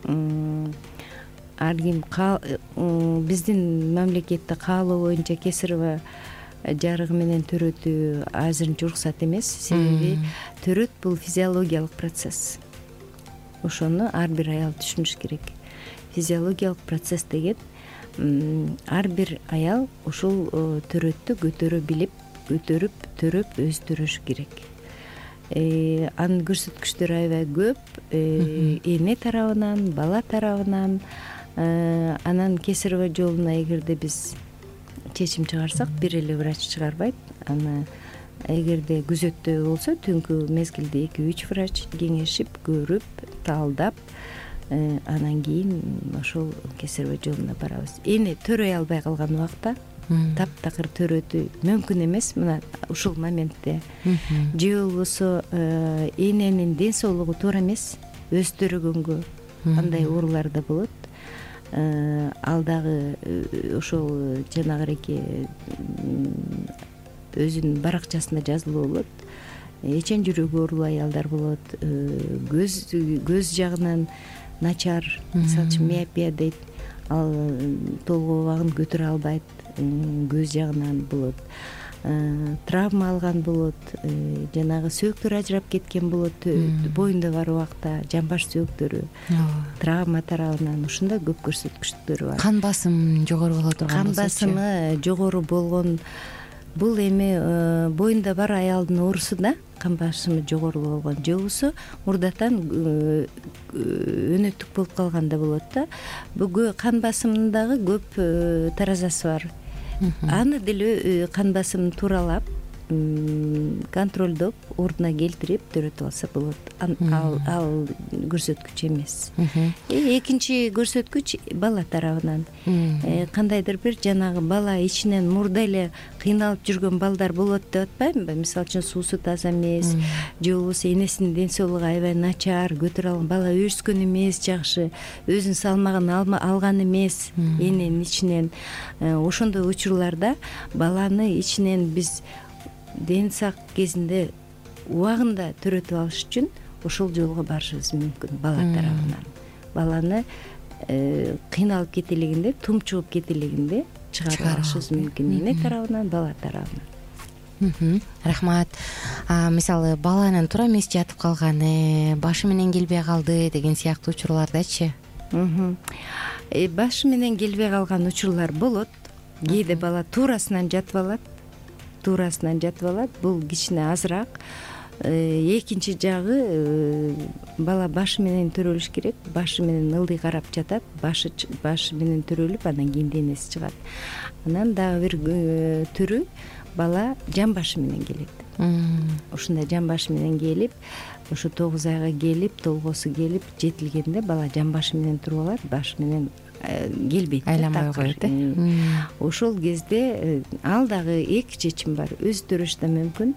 Ар ким биздин мамлекетте каалоо боюнча кесарева жарыгы менен төрөтүү азырынча уруксат эмес. Себеби төрөт бул физиологиялык процесс. Ошону ар бир аял түшүнүш керек. Физиологиялык процесс деген ар бир аял ушул төрөттү көтөрө билип, көтөрүп, төрөп, өзү төрөшү керек. Анын көрсөткүчтөрү аябай көп, эне тарабынан, бала тарабынан. Анан кесарева жолуна эгерде биз чечим чыгарсак, бир эле врач чыгарбайт. Аны эгерде күзөттө болсо, түнкү мезгилде 2-3 врач кеңешип, көрүп, талдап, анан кийин ошол кесарева жолуна барабыз. Эне төрөй албай калган убакта таптакыр төрөтүү мүмкүн эмес мына ушул моментте. Же болбосо эненин ден соолугу туура эмес, өз төрөгөнгө андай оорулар да болот. Ал дагы ошол жанагыреки өзүнүн баракчасында жазылуу болот. Эчен жүрөгү оорулуу аялдар болот. Көз жагынан начар, мисалы үчүн миопия дейт. Ал толгоо абагын көтөрө албайт, көз жагынан болот. травма алган болот, жанагы сөөктөр ажырап кеткен болот, боюнда бар убакта жамбаш сөөктөрү травма тарабынан ушундай көп көрсөткүчтөрү бар. Кан басым жогору боло турган болсочу? Кан басымы жогору болгон бул эми боюнда бар аялдын оорусу да, кан басымы жогору болгон же болбосо мурдатан өнөктүк болуп калганда болот да. Бул кан басымынын дагы көп таразасы бар. Аны деле кан басымын тууралап, контролдоп, ордуна келтирип төрөтүп алса болот. Ал көрсөткүч эмес. Экинчи көрсөткүч бала тарабынан. Кандайдыр бир жанагы бала ичинен мурда эле кыйналып жүргөн балдар болот деп атпаймынбы? Мисалы үчүн суусу таза эмес, же болбосо энесинин ден соолугу аябай начар, көтөрө алган бала өскөн эмес, жакшы өзүнүн салмагын алган эмес эненин ичинен. Ошондой учурларда баланы ичинен биз ден сак кезинде убагында төрөтүп алыш үчүн ошол жолго барышыбыз мүмкүн бала тарабынан. Баланы кыйналып кете элегинде, тумчугуп кете элегинде чыгарып алышыбыз мүмкүн эне тарабынан, бала тарабынан. Рахмат. Мисалы баланын туура эмес жатып калганы, башы менен келбей калды деген сыяктуу учурлардачы? Башы менен келбей калган учурлар болот. Кээде бала туурасынан жатып алат. Бул кичине азыраак. Экинчи жагы бала башы менен төрөлүш керек. Башы менен ылдый карап жатат. Башы менен төрөлүп, анан кийин денеси чыгат. Анан дагы бир түрү бала жамбашы менен келет. Ушундай жамбашы менен келип, ошо 9 айга келип, толгосу келип жетилгенде бала жамбашы менен туруп алат, башы менен келбейт, айланбай коет. Ошол кезде ал дагы эки чечим бар. Өзү төрөш да мүмкүн.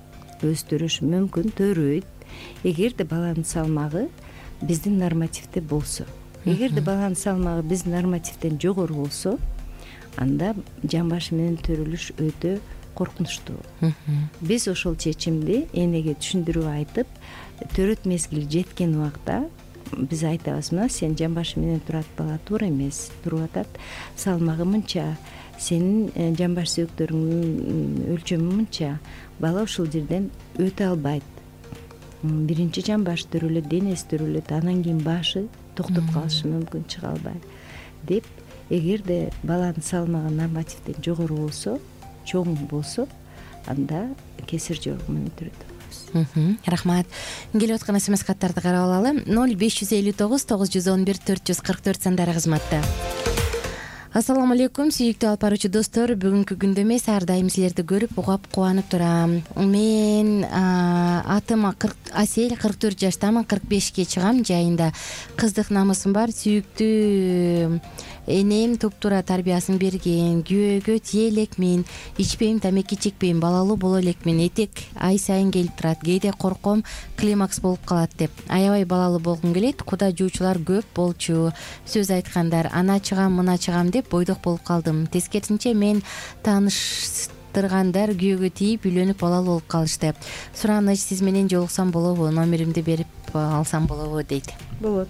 Төрөйт. Эгерде баланын салмагы биздин нормативде болсо. Эгерде баланын салмагы биздин нормативден жогору болсо, анда жамбашы менен төрөлүш өтө коркунучтуу. Биз ошол чечимди энеге түшүндүрүп айтып, төрөт мезгили жеткен убакта биз айтабыз: мына сен жамбашы менен турат бала туура эмес, туруп атат, салмагы мынча, сенин жамбаш сөөктөрүңдүн өлчөмү мынча. Бала ушул жерден өтө албайт. Биринчи жамбаш төрөлөт, денеси төрөлөт, анан кийин башы токтоп калышы мүмкүн, чыга албай деп. Эгерде баланын салмагы нормативден жогору болсо, чоң болсо, анда кесир жоргу менен төрөтөбүз. Рахмат. Келип аткан смс каттарды карап алалы. 0559 911 444 сандары кызматта. Ассаламу алейкум, сүйүктүү алып баруучу достор. Бүгүнкү күндө эмес, ар дайым силерди көрүп, угап кубанып турам. Мен атым Асель, 44 жаштамын, 45ке чыгам. Жайында кыздык намысым бар. Сүйүктүү энем туптуура тарбиясын берген. Күйөөгө тие элекмин, ичпейм, тамеки чекпейм, балалуу боло элекмин. Этек ай сайын келип турат. Кээде корком, климакс болуп калат деп. Аябай балалуу болгум келет. Куда жуучулар көп болчу. Сөз айткандар, ана чыгам, мына чыгам деп бойдок болуп калдым. Тескерисинче мен тааныштыргандар күйөөгө тийип, үйлөнүп балалуу болуп калышты. Сураныч, сиз менен жолуксам болобу? Номеримди берип алсам болобу дейт. Болот.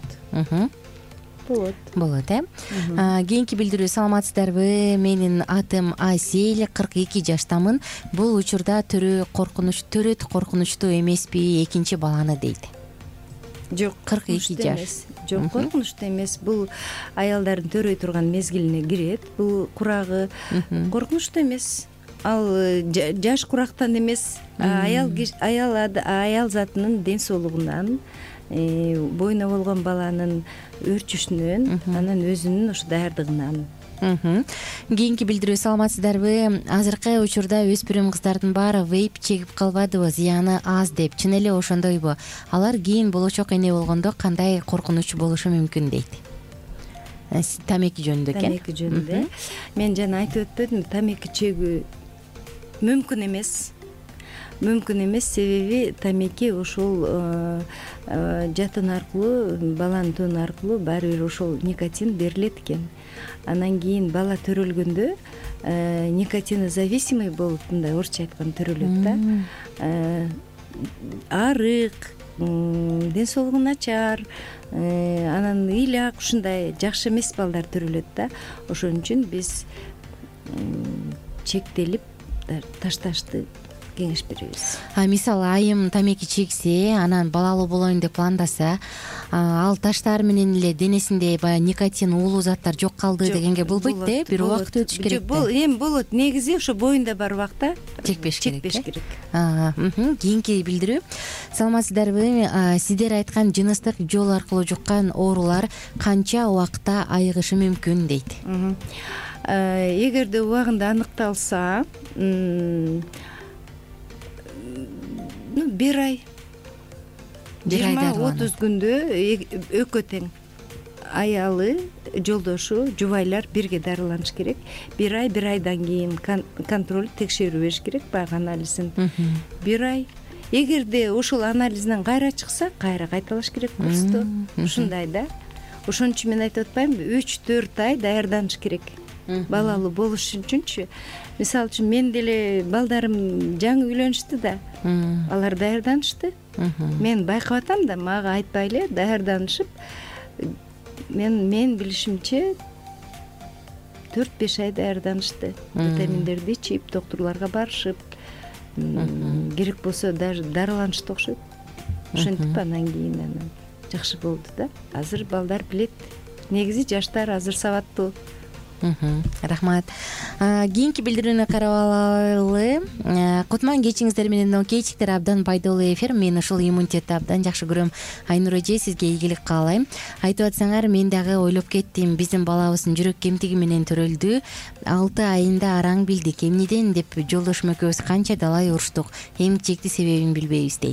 Болот, Кийинки билдирүү: саламатсыздарбы? Менин атым Асель, 42 жаштамын. Бул учурда төрөт коркунучтуу эмеспи экинчи баланы дейт. Жок, 42 жаш. Жок, коркунучтуу эмес. Бул аялдардын төрөй турган мезгилине кирет. Бул курагы коркунучтуу эмес. Ал жаш курактан эмес, аял затынын ден соолугунан, боюна болгон баланын өөрчүшүнөн, анан өзүнүн ушу даярдыгынан. Кийинки билдирүү: саламатсыздарбы? Азыркы учурда өспүрүм кыздардын баары вейп чегип калбадыбы, зыяны аз деп. Чын эле ошондойбу? Алар кийин болочок эне болгондо кандай коркунуч болушу мүмкүн дейт. Тамеки жөнүндө экен. Тамеки жөнүндө. Мен жана айтып өтпөдүмбү, тамеки чегүү мүмкүн эмес, себеби тамеки ошол жатын аркылуу, баланын тону аркылуу баары бир ошол никотин берилет экен. Анан кийин бала төрөлгөндө никотинозависимый болуп, мындай орусча айтканда төрөлөт да. Арык, ден соолугу начар, анан ыйлак, ушундай жакшы эмес балдар төрөлөт да. Ошон үчүн биз чектелип ташташты кеңеш беребиз. Мисалы айым тамеки чексе, анан балалуу болоюн деп пландаса, ал таштар менен эле денесинде баягы никотин, уулуу заттар жок калды дегенге болбойт да, бир убакыт өтүш керек да. Эми болот, негизи ошо боюнда бар убакта чекпеш керек. Кийинки билдирүү. Саламатсыздарбы? Сиздер айткан жыныстык жол аркылуу жуккан оорулар канча убакытта айыгышы мүмкүн дейт. Эгерде убагында аныкталса, 1 ай, 20-30 күндө экөө тең аялы, жолдошу, жубайлар бирге дарыланыш керек. 1 ай, 1 айдан кийин контроль, текшерүү бериш керек баягы анализин. 1 ай. Эгерде ошол анализден кайра чыкса, кайра кайталаш керек курсту. Ушундай да. Ошон үчүн мен айтып атпаймынбы, 3-4 ай даярданыш керек. Балалуу болуш үчүнчү. Мисалы үчүн мен деле балдарым жаңы үйлөнүштү да. Алар даярданышты. Мен байкап атам да, мага айтпай эле даярданышып, мен билишимче 4-5 ай даярданышты. Витаминдерди ичип, доктурларга барышып, керек болсо даже дарыланышты окшойт. Ошентип анан кийин жакшы болду да. Азыр балдар билет. Негизи жаштар азыр сабаттуу. Рахмат. Кийинки билдирүүнү карап алалы. Кутман кечиңиздер менен кечиктер абдан пайдалуу эфир. Мен ушул иммунитетти абдан жакшы көрөм. Айнур эже, сизге ийгилик каалайм. Айтып атсаңар, мен дагы ойлоп кеттим. Биздин балабыздын жүрөк кемтиги менен төрөлдү. 6 айында араң билдик. Эмнеден деп жолдошум экөөбүз канча далай уруштук. Эмчекти себебин билбейбиз дейт.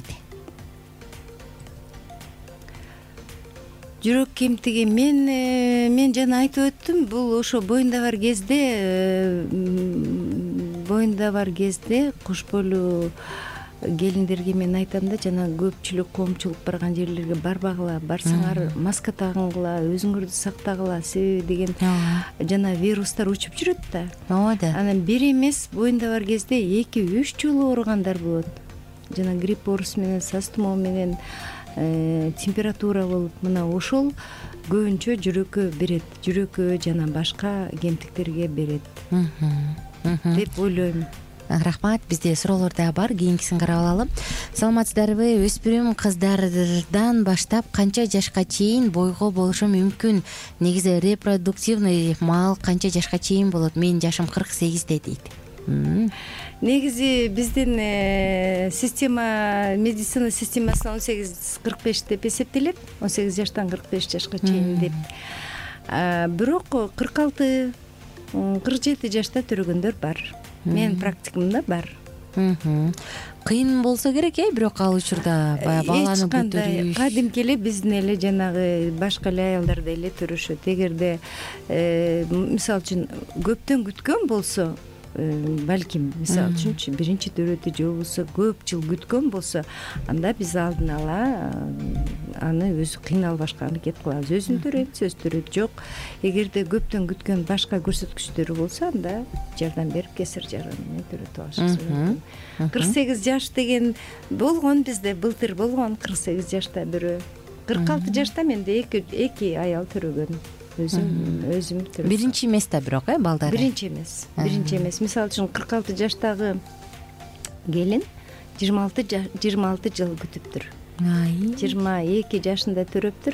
Жүрөк кемтиги мен жана айтып өттүм, бул ошо боюнда бар кезде кош бойлуу келиндерге мен айтам да, жана көпчүлүк коомчулук барган жерлерге барбагыла, барсаңар маска тагынгыла, өзүңөрдү сактагыла, себеби деген жана вирустар учуп жүрөт да. Ооба. Анан бир эмес, боюнда бар кезде 2-3 жолу ооругандар болот. Жана грипп оорусу менен, саз тумоо менен, температура болуп, мына ошол көбүнчө жүрөккө берет. Жүрөккө жана башка кемтиктерге берет деп ойлойм. Рахмат. Бизде суроолор да бар, кийинкисин карап алалы. Саламатсыздарбы? Өспүрүм кыздардан баштап канча жашка чейин бойго болушу мүмкүн? Негизи репродуктивный маал канча жашка чейин болот? Менин жашым 48 дейт. Негизи биздин медицина системасына 18-45 деп эсептелет. 18 жаштан 45 жашка чейин деп. Бирок 46-47 жашта төрөгөндөр бар. Менин практикамда бар. Кыйын болсо керек, бирок ал учурда баланы көтөрүш. Кадимки эле биздин эле жанагы башка эле аялдар эле төрөшөт. Эгерде мисалы үчүн көптөн күткөн болсо, балким мисалы үчүнчү биринчи төрөтү же болбосо көп жыл күткөн болсо, анда биз алдын ала аны өзү кыйналбашка аракет кылабыз. Өзүн төрөйт, жок. Эгерде көптөн күткөн башка көрсөткүчтөрү болсо, анда жардам берип кесир жарган менен төрөтүп алышыбыз мүмкүн. 48 жаш деген болгон бизде, былтыр болгон 48 жашта бирөө. 46 жашта менде эки аял төрөгөн. Өзүм төрөп. Биринчи эмес да бирок, балдары. Биринчи эмес. Мисалы үчүн 46 жаштагы келин 26 жыл күтүптүр. 22 жашында төрөптүр.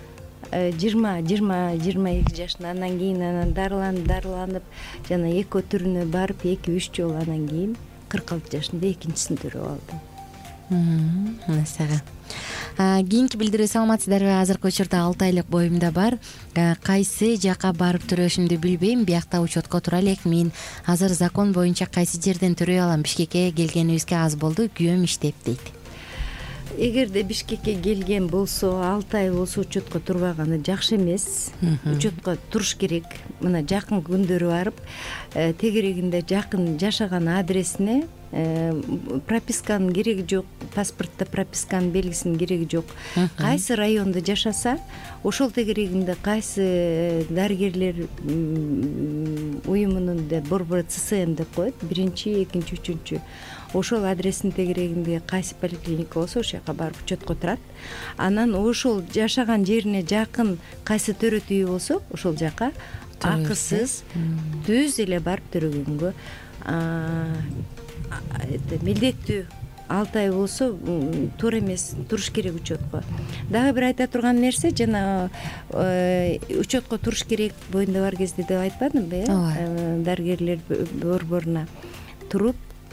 20-22 жашында анан кийин анан дарыланып жана эко түрүнө барып 2-3 жол анан кийин 46 жашында экинчисин төрөп алды. Сага. Кийинки билдирүү. Саламатсыздарбы? Азыркы учурда 6 айлык боюмда бар. Кайсы жака барып төрөшүмдү билбейм. Биякта учетко тура элек. Мен азыр закон боюнча кайсы жерден төрөй алам? Бишкекке келгенибизге аз болду. Күйөөм иштеп дейт. Эгерде Бишкекке келген болсо, 6 ай болсо учетко турбаганы жакшы эмес. Учетко туруш керек. Мына жакын күндөрү барып, тегерегинде жакын жашаган адресине прописканын кереги жок, паспортто прописканын белгисинин кереги жок. Кайсы райондо жашаса, ошол тегерегинде кайсы дарыгерлер уюмунун борбор ЦСМ деп коет, 1-2, 3-4. Ошол адрестин тегерегинде кайсы поликлиника болсо, ошол жака барып учеткко турат. Анан ошол жашаган жерине жакын кайсы төрөт үйү болсо, ошол жака акысыз түз эле барып төрөгөнгө милдеттүү 6 ай болсо туура эмес, туруш керек учетко. Дагы бир айта турган нерсе, жана учетко туруш керек боюнда бар кезде деп айтпадымбы, дарыгерлер борборуна туруп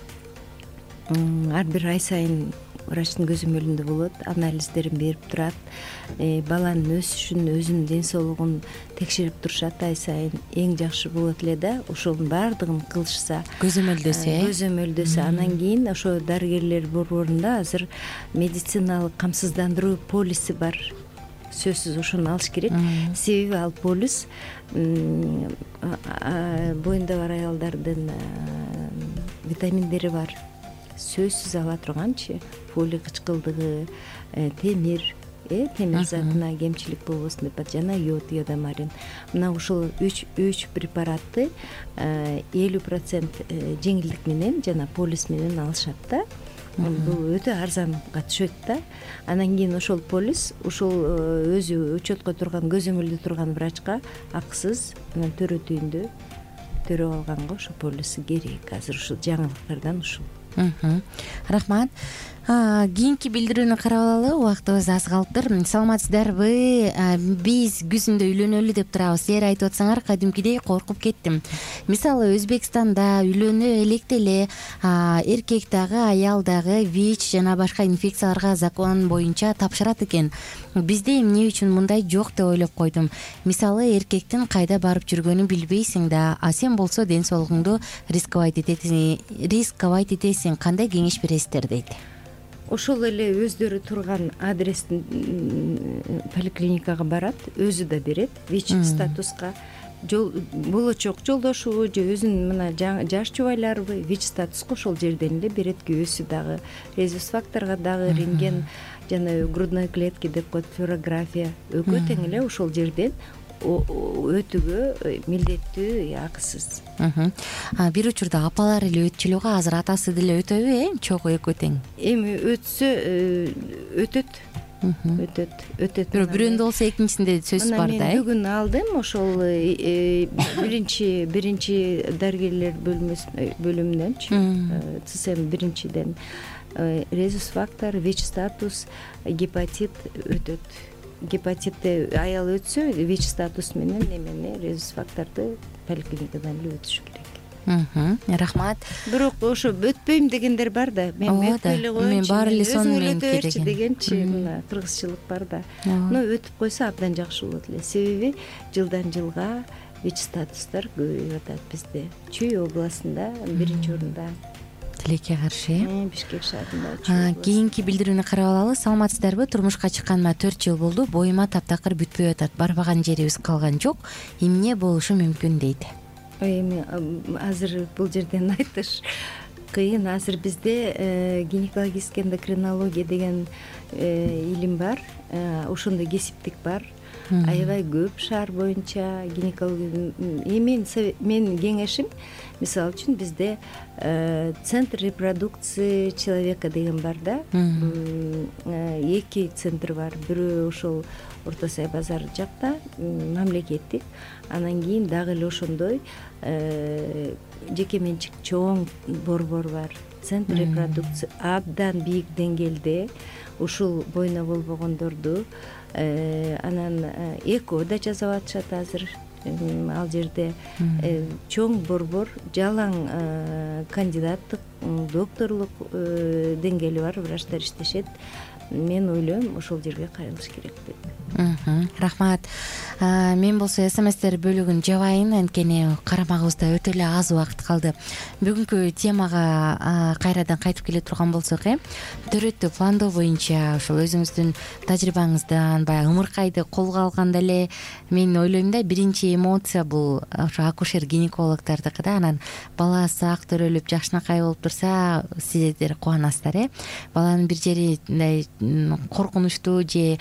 ар бир ай сайын врачтын көзөмөлүндө болот, анализдерин берип турат, баланын өсүшүн, өзүнүн ден соолугун текшерип турушат ай сайын. Эң жакшы болот эле да ошонун баардыгын кылышса, көзөмөлдөсө. Анан кийин ошо дарыгерлер борборунда азыр медициналык камсыздандыруу полиси бар. Сөзсүз ошону алыш керек. Себеби ал полис боюнда бар аялдардын витаминдери бар. Сөзсүз ала турганчы, фолий кычкылдыгы, темир затына кемчилик болбосун деп, жана йод, йодомарин. Мына ушул 3 препаратты 50% жеңилдик менен жана полис менен алышат да. Бул өтө арзанга түшөт да. Анан кийин ошол полис ушул өзү учетко турган, көзөмөлдө турган врачка акысыз төрө түйүндө төрөп алганга ошол полис керек. Азыр ушул жаңылыктардан ушул. Рахмат. Кийинки билдирүүнү карап алалы, убактыбыз аз калыптыр. Саламатсыздарбы? Биз күзүндө үйлөнөлү деп турабыз. Силер айтып атсаңар, кадимкидей коркуп кеттим. Мисалы Өзбекстанда үйлөнө электе эле эркек дагы, аял дагы ВИЧ жана башка инфекцияларга закон боюнча тапшырат экен. Бизде эмне үчүн мындай жок деп ойлоп койдум. Мисалы эркектин кайда барып жүргөнүн билбейсиң да, а сен болсо ден соолугуңду рисковать этесиң. Кандай кеңеш бересиздер дейт. Ошол эле өздөрү турган адрестин поликлиникага барат, өзү да берет ВИЧ статуска. Болочок жолдошубу же өзүнүн мына жаш жубайларыбы ВИЧ статуска ошол жерден эле берет. Күйөөсү дагы резус факторго дагы рентген жана грудной клетки деп коет, флюорография экөө тең эле ошол жерден өтүүгө милдеттүү, акысыз. Бир учурда апалар эле өтчүлүгү, азыр атасы деле өтөбү, чогуу экөө тең. Эми өтсө өтөт. Бирөөндө болсо экинчисинде сөз бар да. Мен бүгүн алдым ошол биринчи дарыгерлер бөлүмүнөнчү, ЦСМ биринчиден резус фактор, ВИЧ статус, гепатит өтөт. Гепатитте аял өтсө ВИЧ статус менен эмени резус факторду поликлиникадан эле өтүшү керек. Рахмат. Бирок ошо өтпөйм дегендер бар да. Мен өтпөй эле коёюнчу, мен баары эле сону менен дегенчи мына кыргызчылык бар да. Өтүп койсо абдан жакшы болот эле. Себеби жылдан жылга ВИЧ статустар көбөйүп атат бизде. Чүй областында биринчи орунда. Тилекке каршы. Бишкек шаарында. Кийинки билдирүүнү карап алалы. Саламатсыздарбы? Турмушка чыкканыма 4 жыл болду. Боюма таптакыр бүтпөй атат. Барбаган жерибиз калган жок. Эмне болушу мүмкүн дейт. Эми азыр бул жерден айтыш кыйын. Азыр бизде гинекологическая эндокринология деген илим бар. Ошондой кесиптик бар. Аябай көп шаар боюнча гинекология. Мен кеңешим, мисалы үчүн бизде центр репродукции человека деген бар да. 2 центр бар. Бирөө ошол Орто Сай базар жакта, мамлекеттик. Анан кийин дагы эле ошондой жеке менчик чоң борбор бар. Центр репродукции абдан бийик деңгээлде ушул бойна болбогондорду анан ЭКО да жасап атышат азыр. Ал жерде чоң борбор, жалаң кандидаттык, докторлук деңгээли бар врачтар иштешет. Мен ойлойм, ошол жерге кайрылыш керек деп. Рахмат. Мен болсо СМСтер бөлүгүн жабайын, анткени карамагыбызда өтө эле аз убакыт калды. Бүгүнкү темага кайрадан кайтып келе турган болсок, төрөттү пландоо боюнча ошол өзүңүздүн тажрыйбаңыздан баягы ымыркайды колго алганда эле мен ойлойм да, биринчи эмоция бул ошо акушер гинекологдордуку да. Анан баласы ак төрөлүп жакшынакай болуп турса, турса сиздер кубанасыздар. Баланын бир жери мындай коркунучтуу же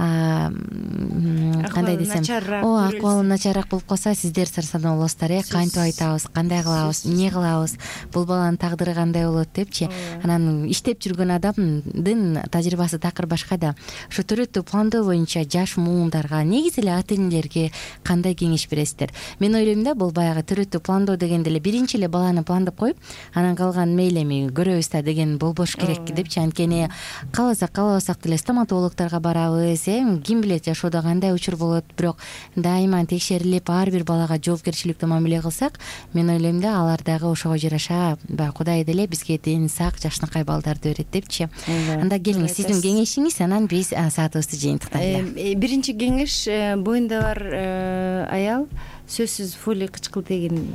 кандай десем, акыбалы начарраак болуп калса сиздер сарсанаа болосуздар. Кантип айтабыз, кандай кылабыз, эмне кылабыз, бул баланын тагдыры кандай болот депчи. Анан иштеп жүргөн адамдын тажрыйбасы такыр башка да. Ошо төрөттүү пландоо боюнча жаш муундарга, негизи эле ата энелерге кандай кеңеш бересиздер? Мен ойлойм да, бул баягы төрөттүү пландоо дегенде эле биринчи эле баланы пландап коюп, анан калган мейли эми көрөбүз да деген болбош керек депчи. Анткени кааласак каалабасак деле стоматологторго барабыз, ким билет жашоодо кандай учур болот, бирок дайыма текшерилип ар бир балага жоопкерчиликтүү мамиле кылсак, мен ойлойм да алар дагы ошого жараша баягы Кудай деле бизге ден сак, жакшынакай балдарды берет депчи. Анда келиңиз, сиздин кеңешиңиз, анан биз саатыбызды жыйынтыктайлы. Биринчи кеңеш, боюнда бар аял сөзсүз фолий кычкылтегин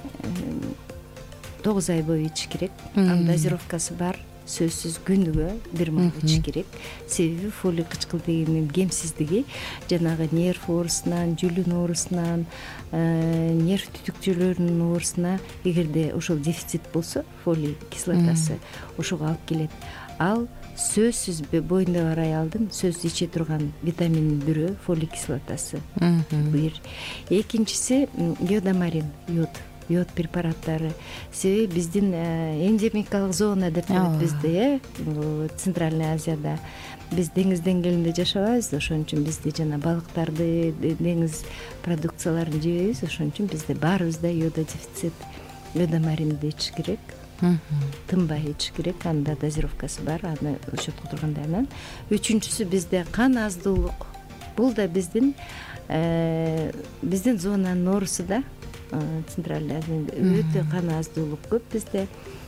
9 ай бою ичиш керек. Дозировкасы бар. Сөзсүз күнүгө бир маал ичиш керек. Себеби фолий кычкылтегинин кемсиздиги жанагы нерв оорусунан, жүлүн оорусунан, нерв түтүкчөлөрүнүн оорусуна эгерде ошол дефицит болсо, фолий кислотасы ошого алып келет. Ал сөзсүз боюнда бар аялдын сөзсүз иче турган витаминдин бирөө фолий кислотасы. Бир. Экинчиси йодомарин, йод препараттары. Себеби биздин эндемикалык зона деп коет бизде, Центральный Азияда. Биз деңиз деңгээлинде жашабайбыз, ошон үчүн бизде жана балыктарды, деңиз продукцияларын жебейбиз, ошон үчүн бизде баарыбызда йододефицит. Йодомаринди ичиш керек. Тынбай ичиш керек, анда дозировкасы бар, аны өлчөп тургандай. Анан үчүнчүсү бизде кан аздуулук. Бул да биздин зонанын оорусу да. Центральный Азияда өтө кан аздуулук көп бизде.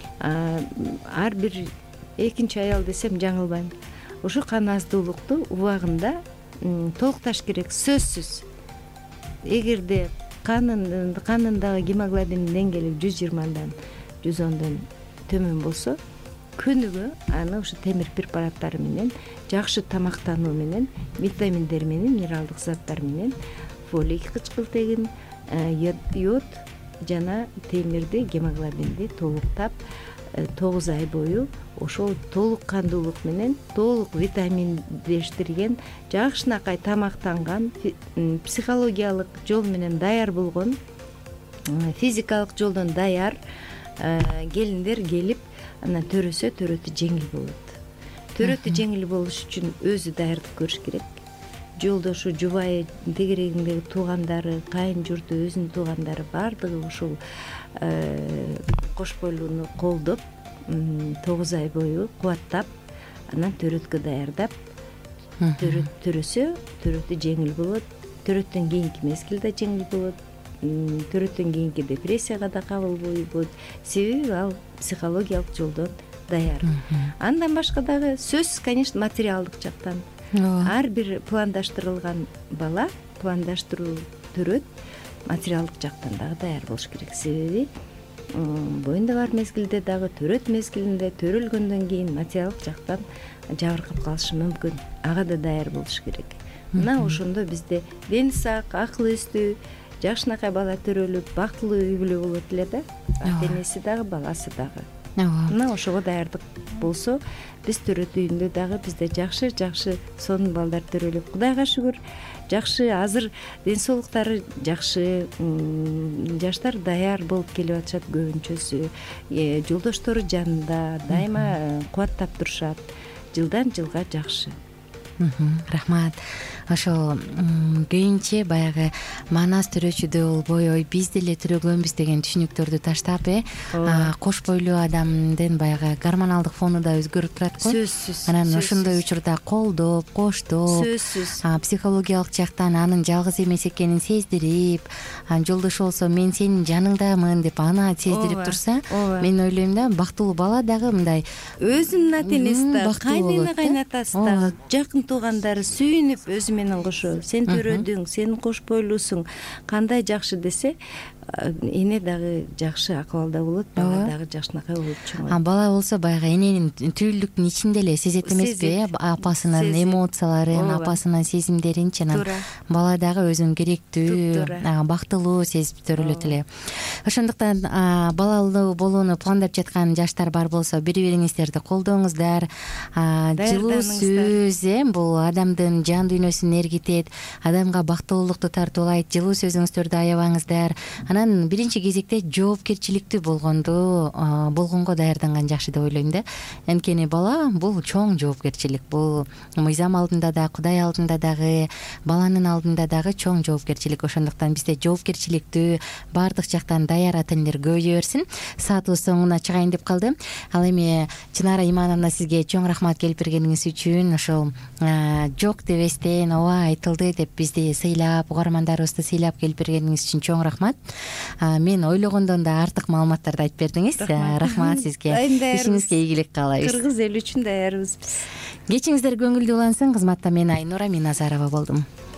Ар бир экинчи аял десем жаңылбайм. Ошо кан аздуулукту убагында толукташ керек, сөзсүз. Эгерде канындагы гемоглобин деңгээли 120-дан 110дон төмөн болсо, күнүгө аны ошо темир препараттары менен, жакшы тамактануу менен, витаминдер менен, минералдык заттар менен, фолий кычкылтегин, йод жана темирди, гемоглобинди толуктап 9 ай бою ошол толук кандуулук менен, толук витаминдештирген, жакшынакай тамактанган, психологиялык жол менен даяр болгон, физикалык жолдон даяр келиндер келип, анан төрөтү жеңил болот. Төрөтү жеңил болуш үчүн өзү даярдык көрүш керек. Жолдошу, жубайы, тегерегиндеги туугандары, кайын журту, өзүнүн туугандары баардыгы ушул кош бойлууну колдоп, 9 ай бою кубаттап, анан төрөткө даярдап, төрөсө, төрөтү жеңил болот. Төрөттөн кийинки мезгил да жеңил болот. Төрөттөн кийинки депрессияга да кабыл болот. Себеби ал психологиялык жолдон даяр. Андан башка дагы сөзсүз, конечно, материалдык жактан. Ар бир пландаштырылган бала, пландаштыруу төрөт материалдык жактан дагы даяр болуш керек. Себеби боюнда бар мезгилде дагы, төрөт мезгилинде, төрөлгөндөн кийин материалдык жактан жабыркап калышы мүмкүн. Ага да даяр болуш керек. Мына ошондо бизде дени сак, акыл эстүү, жакшынакай бала төрөлүп, бактылуу үй бүлө болот эле да. Ата энеси дагы, баласы дагы. Мына ошого даярдык болсо, биз төрөт үйүндө дагы бизде жакшы сонун балдар төрөлүп, Кудайга шүгүр, жакшы, азыр ден соолуктары жакшы, жаштар даяр болуп келип атышат көбүнчөсү. Жолдоштору жанында, дайыма кубаттап турушат. Жылдан жылга жакшы. Рахмат. Ошол көбүнчө баягы манас төрөчүдө болбой, ой биз деле төрөгөнбүз деген түшүнүктөрдү таштап, кош бойлуу адамдын баягы гормоналдык фону да өзгөрүп турат го. Сөзсүз. Анан ошондой учурда колдоп, коштоп, сөзсүз, психологиялык жактан анын жалгыз эмес экенин сездирип, жолдошу болсо мен сенин жаныңдамын деп аны сездирип турса, мен ойлойм да, бактылуу бала дагы мындай өзүнүн ата энеси да, кайнына кайнатасы да, жакын туугандары сүйүнүп өзү менен кошо, сен төрөдүң, сен кош бойлуусуң, кандай жакшы десе, эне дагы жакшы акыбалда болот, бала дагы жакшынакай болуп чоңойт. Бала болсо баягы эненин түйүлдүктүн ичинде эле сезет эмеспи? Апасынын эмоцияларын, апасынын сезимдеринчи, анан бала дагы өзүн керектүү, бактылуу сезип төрөлөт эле. Ошондуктан балалуу болууну пландап жаткан жаштар бар болсо, бири-бириңиздерди колдооңуздар. Жылуу сөз бул адамдын жан дүйнөсүн эргитет, адамга бактылуулукту тартуулайт. Жылуу сөзүңүздөрдү аябаңыздар. Анан биринчи кезекте жоопкерчиликтүү болгонго даярданган жакшы деп ойлойм да. Анткени бала бул чоң жоопкерчилик. Бул мыйзам алдында да, Кудай алдында дагы, баланын алдында дагы чоң жоопкерчилик. Ошондуктан бизде жоопкерчиликтүү баардык жактан даяр ата-энелер көбөйө берсин. Саатыбыз соңуна чыгайын деп калды. Ал эми Чынара Имановна, сизге чоң рахмат келип бергениңиз үчүн. Ошол жок дебестен ооба айтылды деп бизди сыйлап, угармандарыбызды сыйлап келип бергениңиз үчүн чоң рахмат. Мен ойлогондон да артык маалыматтарды айтып бердиңиз. Рахмат сизге. Ишиңизге ийгилик каалайбыз. Кыргыз эли үчүн даярбыз биз. Кечиңиздер көңүлдүү улансын. Кызматта мен Айнура Миназарова болдум.